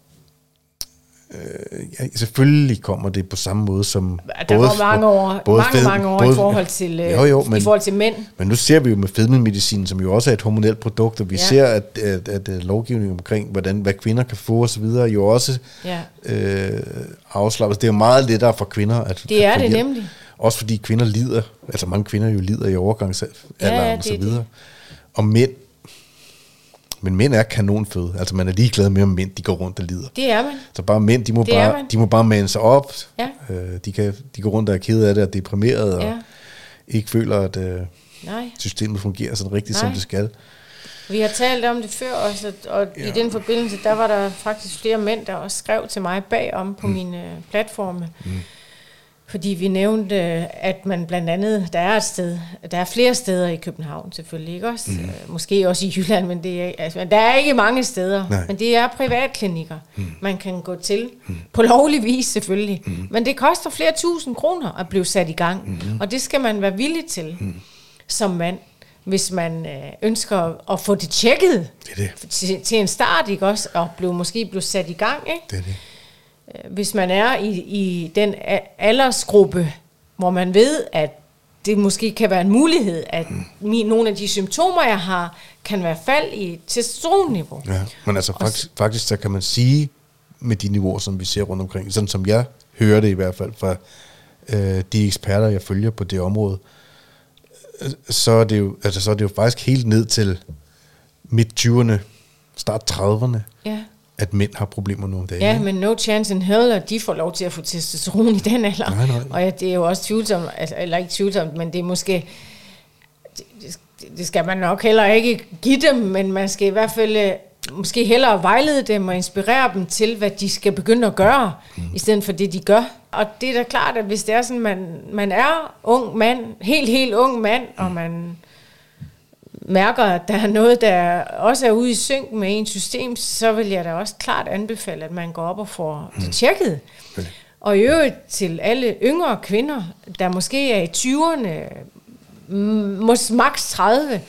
Øh, ja, selvfølgelig kommer det på samme måde som der både, går mange år, både mange, fed, mange år både, i forhold til jo, jo, men, i forhold til mænd. Men nu ser vi jo med fedmemedicin, som jo også er et hormonelt produkt, og vi ja. ser at, at, at, at lovgivningen omkring hvordan hvad kvinder kan få og så videre jo også ja. øh, afslappes. Det er jo meget lettere for kvinder at det er at det nemlig. Også fordi kvinder lider, altså mange kvinder jo lider i overgangsalderen ja, og så videre. Det. Og mænd Men mænd er kanonføde. Altså man er ligeglad med, om mænd de går rundt og lider. Det er man. Så bare mænd, de må, Det bare, de må bare mande sig op. Ja. Øh, de, kan, de går rundt og er kede af det og deprimerede, Ja. og ikke føler, at øh, Nej. systemet fungerer sådan rigtigt, Nej. som det skal. Vi har talt om det før også, og ja. i den forbindelse, der var der faktisk flere mænd, der også skrev til mig bagom på mm. mine platforme. Mm. Fordi vi nævnte, at man blandt andet, der er et sted, der er flere steder i København selvfølgelig, ikke også? Mm. Måske også i Jylland, men det er, altså, der er ikke mange steder. Nej. Men det er privatklinikker, mm. man kan gå til. Mm. På lovlig vis selvfølgelig. Mm. Men det koster flere tusind kroner at blive sat i gang. Mm. Og det skal man være villig til mm. som mand, hvis man øh, ønsker at få det tjekket det er det. Til, til en start, ikke også? Og blive, måske blive sat i gang, ikke? Det er det. Hvis man er i, i den aldersgruppe, hvor man ved, at det måske kan være en mulighed, at min, nogle af de symptomer, jeg har, kan være fald i testosteronniveau. Ja, men altså faktisk, faktisk så kan man sige, med de niveauer, som vi ser rundt omkring, sådan som jeg hører det i hvert fald fra øh, de eksperter, jeg følger på det område, så er det jo, altså, så er det jo faktisk helt ned til midt tyverne, start trediverne, ja. at mænd har problemer nu om dagen. Ja, men no chance in hell, at de får lov til at få testosteron i den alder. Nej, nej. Og ja, det er jo også tvivlsomt, altså, eller ikke tvivlsomt, men det er måske, det, det skal man nok heller ikke give dem, men man skal i hvert fald måske hellere vejlede dem og inspirere dem til, hvad de skal begynde at gøre, mm. i stedet for det, de gør. Og det er da klart, at hvis det er sådan, man, man er ung mand, helt, helt ung mand, mm. og man mærker, at der er noget, der også er ude i synk med ens system, så vil jeg da også klart anbefale, at man går op og får mm. det tjekket. Okay. Og i øvrigt til alle yngre kvinder, der måske er i tyverne, måske maks tredive,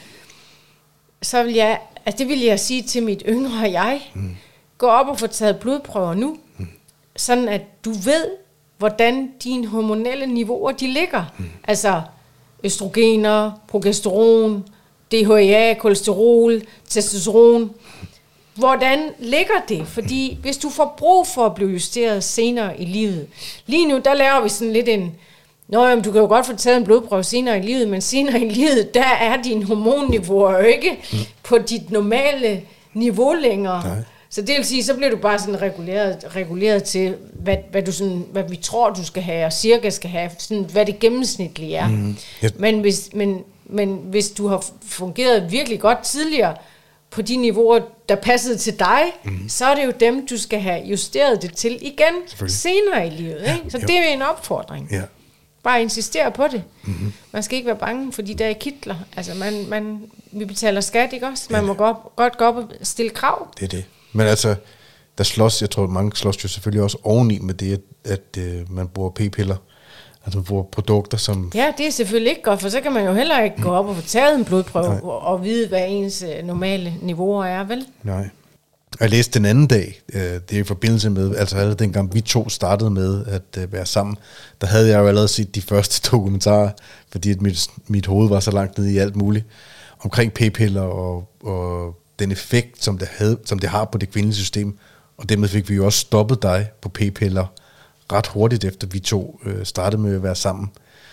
så vil jeg, altså det vil jeg sige til mit yngre jeg, mm. gå op og få taget blodprøver nu, mm. sådan at du ved, hvordan dine hormonelle niveauer de ligger. Mm. Altså østrogener, progesteron, D H E A, kolesterol, testosteron. Hvordan ligger det? Fordi hvis du får brug for at blive justeret senere i livet. Lige nu, der laver vi sådan lidt en, nå jamen, du kan jo godt få taget en blodprøve senere i livet, men senere i livet, der er dine hormonniveauer jo ikke mm. på dit normale niveau længere. Nej. Så det vil sige, så bliver du bare sådan reguleret, reguleret til, hvad, hvad, du sådan, hvad vi tror, du skal have, og cirka skal have, sådan, hvad det gennemsnitlige er. Mm. Yes. Men, hvis, men, men hvis du har fungeret virkelig godt tidligere på de niveauer, der passede til dig, mm. så er det jo dem, du skal have justeret det til igen senere i livet. Ikke? Så ja, det er en opfordring. Ja. Bare insistere på det. Mm-hmm. Man skal ikke være bange for de der kitler. Altså, man, man, vi betaler skat, ikke også? Man ja. må godt, godt gå op og stille krav. Det er det. Men altså, der slås, jeg tror, mange slås jo selvfølgelig også oveni med det, at, at øh, man bruger p-piller. Altså man bruger produkter, som... Ja, det er selvfølgelig ikke godt, for så kan man jo heller ikke gå op og få taget en blodprøve og, og vide, hvad ens normale niveauer er, vel? Nej. Jeg læste den anden dag, øh, det er i forbindelse med, altså allerede dengang vi to startede med at øh, være sammen, der havde jeg jo allerede set de første dokumentarer, fordi at mit, mit hoved var så langt nede i alt muligt, omkring p-piller og, og den effekt, som det, havde, som det har på det kvindelige system, og dermed fik vi jo også stoppet dig på p-piller ret hurtigt, efter vi to øh, startede med at være sammen,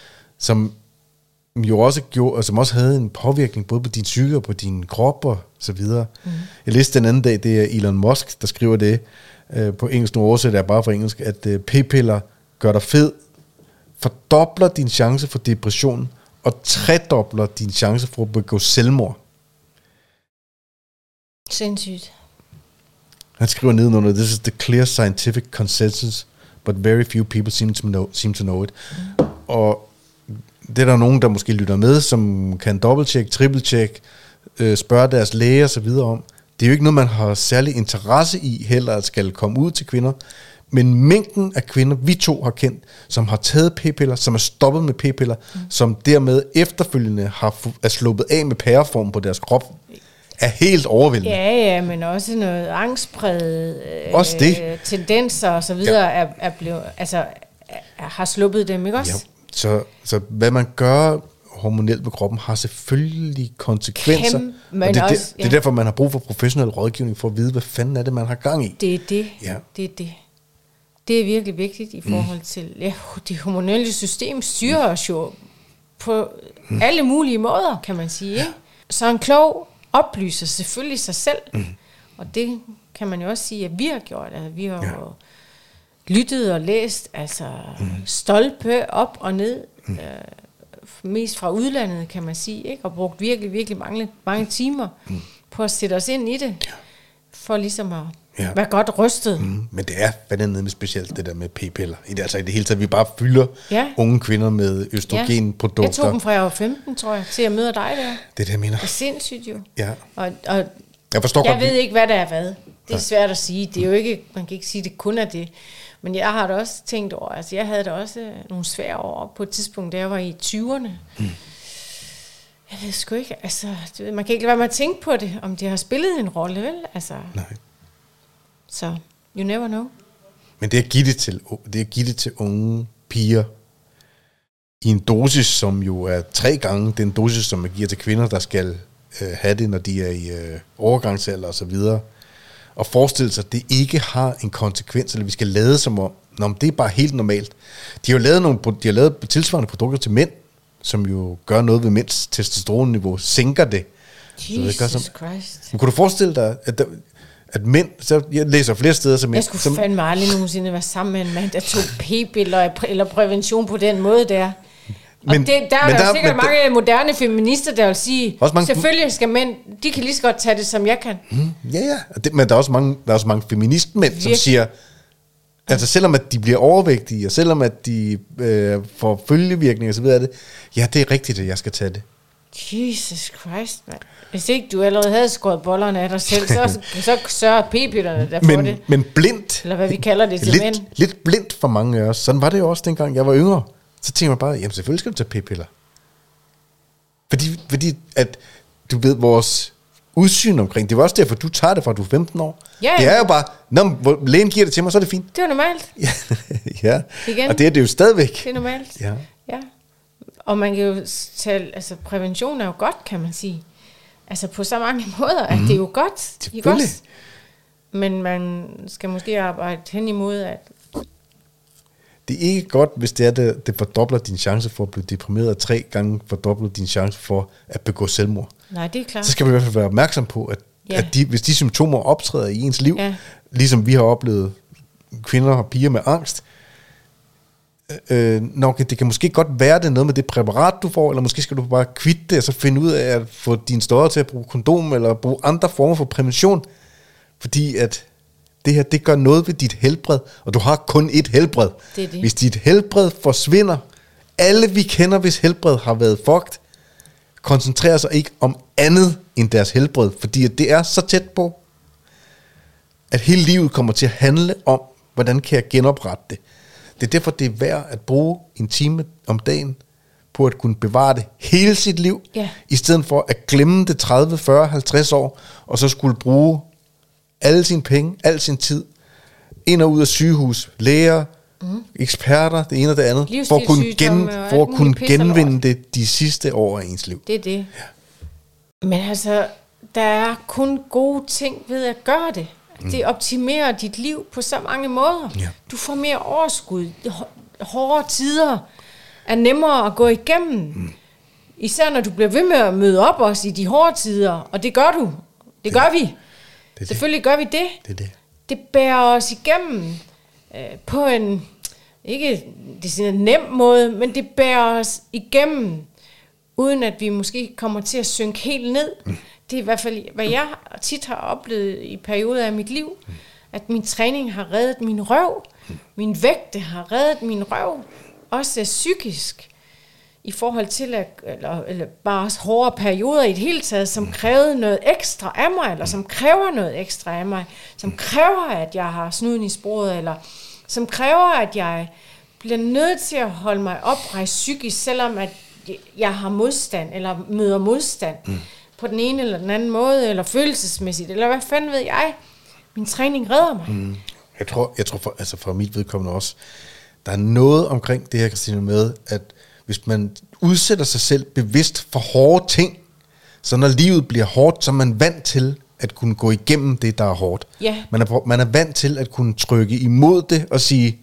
som jo også gjorde, og som også havde en påvirkning både på din psyke og på din krop og så videre. Mm. Jeg læste den anden dag, det er Elon Musk, der skriver det øh, på engelsk, nu oversætter jeg bare fra engelsk, at øh, p-piller gør dig fed, fordobler din chance for depression og tredobler din chance for at begå selvmord. Sindssygt. Han skriver nedenunder, this is the clear scientific consensus, but very few people seem to know, seem to know it. Mm. Og det er der nogen, der måske lytter med, som kan dobbelttjek, trippeltjek, øh, spørge deres læge og så videre om. Det er jo ikke noget, man har særlig interesse i heller, at skal komme ud til kvinder. Men mængden af kvinder, vi to har kendt, som har taget p-piller, som er stoppet med p-piller, mm. som dermed efterfølgende har er sluppet af med pæreform på deres krop, er helt overvældende. Ja, ja, men også noget angstpræget også det. Øh, tendenser og så videre ja. er, er blevet, altså, er, har sluppet dem, ikke også? Ja. Så, så hvad man gør hormonelt med kroppen, har selvfølgelig konsekvenser. Kæm, og det, også, det, ja. det er derfor, man har brug for professionel rådgivning, for at vide, hvad fanden er det, man har gang i. Det er det. Ja. Det er det. Det er virkelig vigtigt i forhold til, ja, det hormonelle system styrer os jo på mm. alle mulige måder, kan man sige. Ikke? Så en klog oplyser selvfølgelig sig selv. Mm. Og det kan man jo også sige, at vi har gjort. Altså, vi har ja. jo lyttet og læst, altså mm. stolpe op og ned, mm. øh, mest fra udlandet, kan man sige, ikke? Og brugt virkelig, virkelig mange, mange timer mm. på at sætte os ind i det, ja. for ligesom at ja. være godt rystet. Mm. Men det er fandme med specielt det der med p-piller. I det, altså i det hele taget, vi bare fylder ja. unge kvinder med østrogenprodukter. Ja. Jeg tog dem fra jeg var femten, tror jeg, til at møde dig der. Det er det, jeg mener. Det er sindssygt jo. Ja. Og, og jeg forstår jeg godt, ved ikke, hvad der er hvad. Det er svært at sige. Det er jo ikke, man kan ikke sige, det kun er det. Men jeg har da også tænkt over, altså jeg havde da også nogle svære år på et tidspunkt, da jeg var i tyverne. Mm. Jeg ved sgu ikke, altså, man kan ikke lade være med at tænke på det, om det har spillet en rolle, vel? Altså, nej. Så, you never know. Men det at give det til, det at give det til unge piger, i en dosis, som jo er tre gange den dosis, som man giver til kvinder, der skal øh, have det, når de er i øh, overgangsalder og så videre, og forestille sig, at det ikke har en konsekvens, eller vi skal lade som om, nå, det er bare helt normalt. De har jo lavet, nogle, de har lavet tilsvarende produkter til mænd, som jo gør noget ved mænds testosteronniveau, sænker det. Jesus så det som, Christ. Men kunne du forestille dig, at, der, at mænd, så jeg læser flere steder som mænd. Jeg skulle som, fandme aldrig nogensinde være sammen med en mand, der tog p-piller eller prævention på den måde der. Men, og det, der er der sikkert mange der, moderne feminister, der vil sige, mange, selvfølgelig skal mænd, de kan lige så godt tage det, som jeg kan. Mm, ja, ja. Det, men der er også mange, der er også mange feministmænd, som siger, altså selvom at de bliver overvægtige, og selvom at de øh, får følgevirkninger og så videre, det, ja, det er rigtigt, at jeg skal tage det. Jesus Christ, mand. Hvis ikke du allerede havde skåret bollerne af dig selv, så, så sørger p-pillerne der for men, det. Men blindt. Eller hvad vi kalder det til lidt, mænd. Lidt blindt for mange af os. Sådan var det jo også, dengang jeg var yngre. Så tænker man bare, jamen selvfølgelig skal du tage p-piller. Fordi, fordi at, du ved, vores udsyn omkring, det var også derfor, du tager det fra, du er femten år. Ja, det er jo bare, når lægen giver det til mig, så er det fint. Det er normalt. Ja, igen. Og det er det jo stadigvæk. Det er normalt. Ja. Ja. Og man kan jo tale, altså prævention er jo godt, kan man sige. Altså på så mange måder, at mm. det er jo godt. Selvfølgelig. Men man skal måske arbejde hen imod, at det er ikke godt, hvis det er, det, det fordobler din chance for at blive deprimeret, og tre gange fordobler din chance for at begå selvmord. Nej, det er klart. Så skal vi i hvert fald være opmærksom på, at, ja. at de, hvis de symptomer optræder i ens liv, ja. ligesom vi har oplevet kvinder og piger med angst, øh, nok, det kan måske godt være, det noget med det præparat, du får, eller måske skal du bare kvitte det, og så finde ud af at få dine støder til at bruge kondom, eller bruge andre former for prævention, fordi at det her, det gør noget ved dit helbred, og du har kun et helbred. Det er det. Hvis dit helbred forsvinder, alle vi kender, hvis helbred har været fucked, koncentrerer sig ikke om andet end deres helbred, fordi det er så tæt på, at hele livet kommer til at handle om, hvordan kan jeg genoprette det. Det er derfor, det er værd at bruge en time om dagen på at kunne bevare det hele sit liv, ja. i stedet for at glemme det tredive, fyrre, halvtreds år, og så skulle bruge alle sine penge, al sin tid, ind og ud af sygehus, læger, mm. eksperter, det ene og det andet, for at kunne, gen, for at kunne genvinde det de sidste år af ens liv. Det er det. Ja. Men altså, der er kun gode ting ved at gøre det. Mm. Det optimerer dit liv på så mange måder. Ja. Du får mere overskud. Hårde tider er nemmere at gå igennem. Mm. Især når du bliver ved med at møde op også i de hårde tider. Og det gør du. Det gør vi. Det Selvfølgelig gør vi det. Det, er det. Det bærer os igennem øh, på en, ikke det er en nem måde, men det bærer os igennem, uden at vi måske kommer til at synke helt ned. Mm. Det er i hvert fald, hvad jeg tit har oplevet i perioder af mit liv, mm. at min træning har reddet min røv, mm. min vægte har reddet min røv, også psykisk, i forhold til, at, eller, eller bare hårde perioder i det hele taget, som krævede noget ekstra af mig, eller som kræver noget ekstra af mig, som kræver, at jeg har snuden i sporet, eller som kræver, at jeg bliver nødt til at holde mig oprejst psykisk, selvom at jeg har modstand, eller møder modstand, mm. på den ene eller den anden måde, eller følelsesmæssigt, eller hvad fanden ved jeg. Min træning redder mig. Mm. Jeg tror, jeg tror for, altså for mit vedkommende også, der er noget omkring det her, Christine, med, at hvis man udsætter sig selv bevidst for hårde ting, så når livet bliver hårdt, så er man vant til at kunne gå igennem det, der er hårdt. Yeah. Man, er, man er vant til at kunne trykke imod det og sige,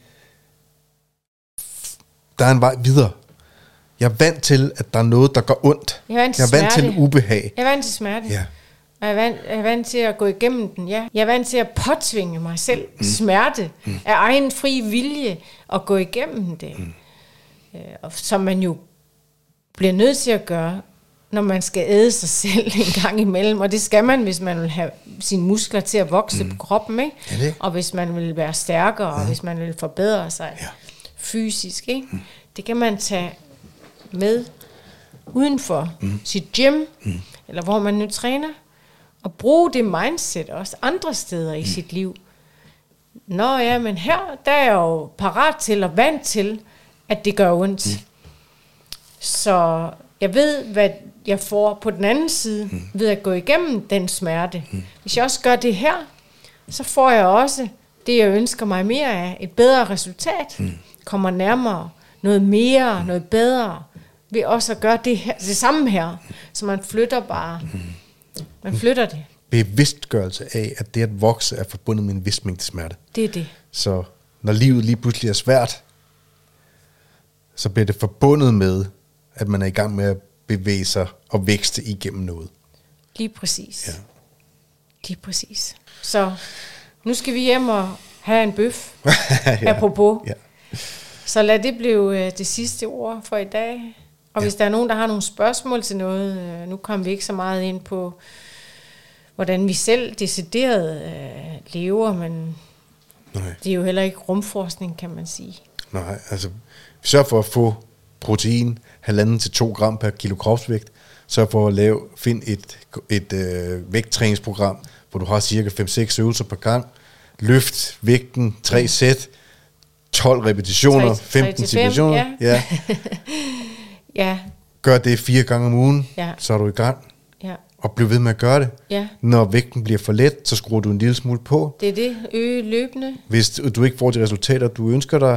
der er en vej videre. Jeg er vant til, at der er noget, der gør ondt. Jeg er vant til, jeg er vant til ubehag. Jeg er vant til smerte. Ja. Jeg er, vant, jeg er vant til at gå igennem den, ja. Jeg er vant til at påtvinge mig selv mm. smerte mm. af egen fri vilje og gå igennem det. Mm. Øh, som man jo bliver nødt til at gøre, når man skal æde sig selv en gang imellem. Og det skal man, hvis man vil have sine muskler til at vokse mm. på kroppen, ikke? Ja, og hvis man vil være stærkere, mm. og hvis man vil forbedre sig ja. fysisk, ikke? Mm. Det kan man tage med uden for mm. sit gym, mm. eller hvor man nu træner, og bruge det mindset også andre steder i mm. sit liv. Nå ja, men her, der er jeg jo parat til og vant til, at det gør ondt. Mm. Så jeg ved, hvad jeg får på den anden side, mm. ved at gå igennem den smerte. Mm. Hvis jeg også gør det her, så får jeg også det, jeg ønsker mig mere af, et bedre resultat, mm. kommer nærmere, noget mere, mm. noget bedre, ved også at gøre det, her, det samme her, så man flytter bare, mm. man flytter det. Bevidstgørelse af, at det at vokse er forbundet med en vis mængde smerte. Det er det. Så når livet lige pludselig er svært, så bliver det forbundet med, at man er i gang med at bevæge sig og vækste igennem noget. Lige præcis. Ja. Lige præcis. Så nu skal vi hjem og have en bøf, ja. apropos. Ja. Så lad det blive det sidste ord for i dag. Og ja. hvis der er nogen, der har nogle spørgsmål til noget, nu kommer vi ikke så meget ind på, hvordan vi selv decideret øh, lever, men Nej. det er jo heller ikke rumforskning, kan man sige. Nej, altså vi sørger for at få protein, halvanden til to gram per kilo kropsvægt, sørg for at lave, find et, et øh, vægttræningsprogram, hvor du har cirka fem seks øvelser per gang, løft vægten, tre sæt, tolv repetitioner, femten repetitioner, ja. ja. ja. Gør det fire gange om ugen, ja. så er du i gang. Ja. Og bliv ved med at gøre det. Ja. Når vægten bliver for let, så skruer du en lille smule på. Det er det, øge løbende. Hvis du ikke får de resultater, du ønsker dig.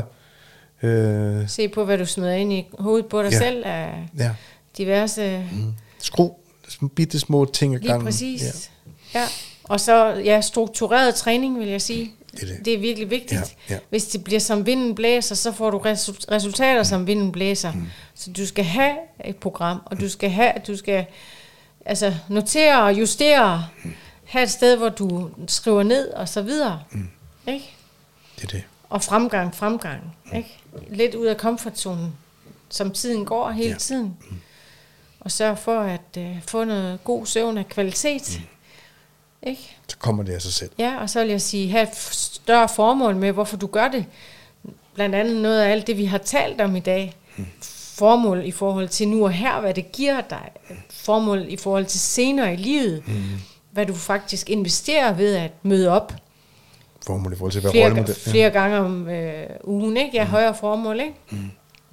Øh, Se på, hvad du smider ind i hovedet på dig ja. selv af ja. diverse... Mm. Skru bitte små ting ad gangen. Lige præcis. Ja. ja. Og så ja, struktureret træning, vil jeg sige. Det er, det. Det er virkelig vigtigt. Ja. Ja. Hvis det bliver som vinden blæser, så får du resultater, mm. som vinden blæser. Mm. Så du skal have et program, og du skal have, du skal... Altså notere og justere, mm. have et sted, hvor du skriver ned og så videre. Mm. Ikke? Det er det. Og fremgang, fremgang. Mm. Ikke? Lidt ud af komfortzonen, som tiden går hele ja. tiden. Mm. Og sørge for at uh, få noget god søvn af kvalitet. Mm. Ikke? Så kommer det af sig selv. Ja, og så vil jeg sige, have et større formål med, hvorfor du gør det. Blandt andet noget af alt det, vi har talt om i dag. Mm. Formål i forhold til nu og her, hvad det giver dig. Formål i forhold til senere i livet. Mm. Hvad du faktisk investerer ved at møde op. Formål i forhold til at være flere, rollemodel. Ja. Flere gange om øh, ugen, ikke? Ja, mm. højere formål, ikke? Mm.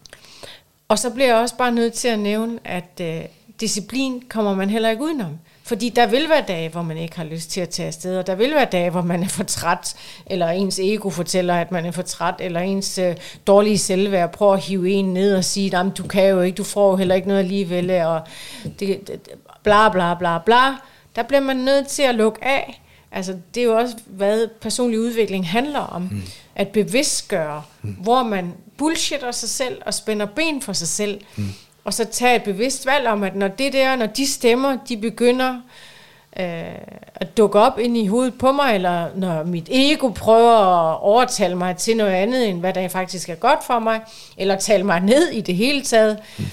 Og så bliver jeg også bare nødt til at nævne, at øh, disciplin kommer man heller ikke udenom. Fordi der vil være dage, hvor man ikke har lyst til at tage afsted, og der vil være dage, hvor man er for træt, eller ens ego fortæller, at man er for træt, eller ens øh, dårlige selvværd prøver at hive en ned og sige, at du kan jo ikke, du får jo heller ikke noget alligevel, og det, det, bla bla bla bla. Der bliver man nødt til at lukke af. Altså, det er jo også, hvad personlig udvikling handler om. Mm. At bevidstgøre, mm. hvor man bullshitter sig selv og spænder ben for sig selv. Mm. Og så tage et bevidst valg om, at når det der, når de stemmer, de begynder øh, at dukke op ind i hovedet på mig, eller når mit ego prøver at overtale mig til noget andet, end hvad der faktisk er godt for mig, eller tale mig ned i det hele taget, mm.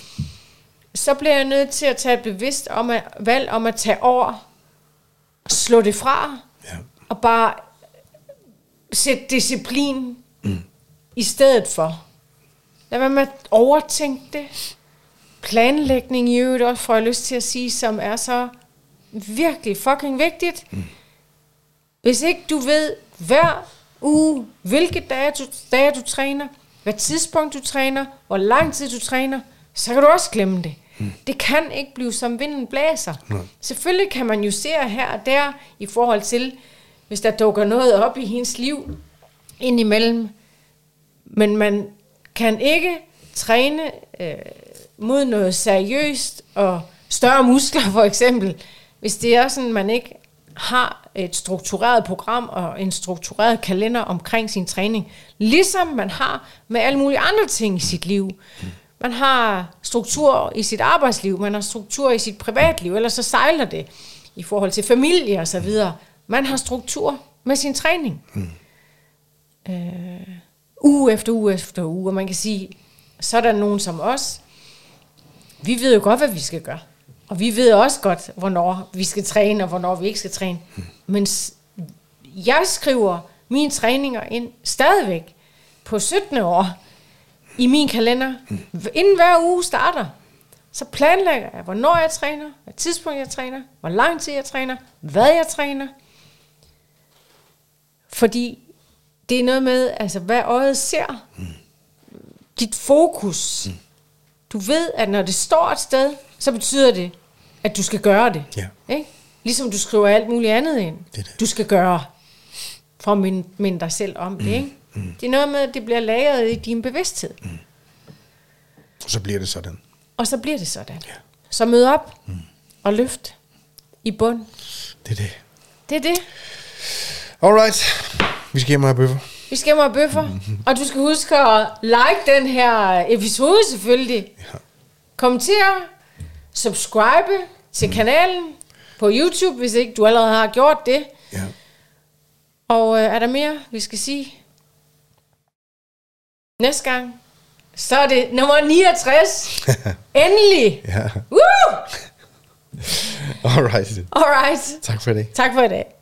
så bliver jeg nødt til at tage et bevidst om at, valg om at tage over, slå det fra, ja. og bare sætte disciplin mm. i stedet for. Lad være med at overtænke det. Planlægning i øvrigt også, får jeg lyst til at sige, som er så virkelig fucking vigtigt. Mm. Hvis ikke du ved hver uge, hvilke dage du, dage du træner, hvad tidspunkt du træner, hvor lang tid du træner, så kan du også glemme det. Mm. Det kan ikke blive som vinden blæser. Mm. Selvfølgelig kan man justere her og der i forhold til, hvis der dukker noget op i hendes liv indimellem. Men man kan ikke træne øh, mod noget seriøst og større muskler for eksempel, hvis det er sådan, man ikke har et struktureret program og en struktureret kalender omkring sin træning, ligesom man har med alle mulige andre ting i sit liv. Man har struktur i sit arbejdsliv, man har struktur i sit privatliv, ellers så sejler det. i forhold til familie og så videre. Man har struktur med sin træning. Mm. Øh, uge efter uge efter uge, og man kan sige, så er der nogen som os, vi ved jo godt, hvad vi skal gøre. Og vi ved også godt, hvornår vi skal træne, og hvornår vi ikke skal træne. Mm. Men jeg skriver mine træninger ind stadigvæk på syttende år i min kalender. Mm. Inden hver uge starter, så planlægger jeg, hvornår jeg træner, hvad tidspunkt jeg træner, hvor lang tid jeg træner, hvad jeg træner. Fordi det er noget med, altså hvad øjet ser, mm. dit fokus. Mm. Du ved, at når det står et sted, så betyder det, at du skal gøre det. Ja. Ikke? Ligesom du skriver alt muligt andet ind. Det det. Du skal gøre, for at minde, minde dig selv om det. Mm. Ikke? Mm. Det er noget med, at det bliver lagret i din bevidsthed. Mm. Og så bliver det sådan. Og så bliver det sådan. Ja. Så mød op mm. og løft i bund. Det er det. Det er det. Alright. Vi skal hjem og have bøffer. Vi skal hjem og have bøffer. Mm-hmm. Og du skal huske at like den her episode selvfølgelig. Ja. Kommenter. Subscribe til mm. kanalen på YouTube, hvis ikke du allerede har gjort det. Ja. Og øh, er der mere, vi skal sige? Næste gang, så er det nummer niogtres. Endelig! Ja. Woo! Alright. Alright. Tak for det. Tak for i dag.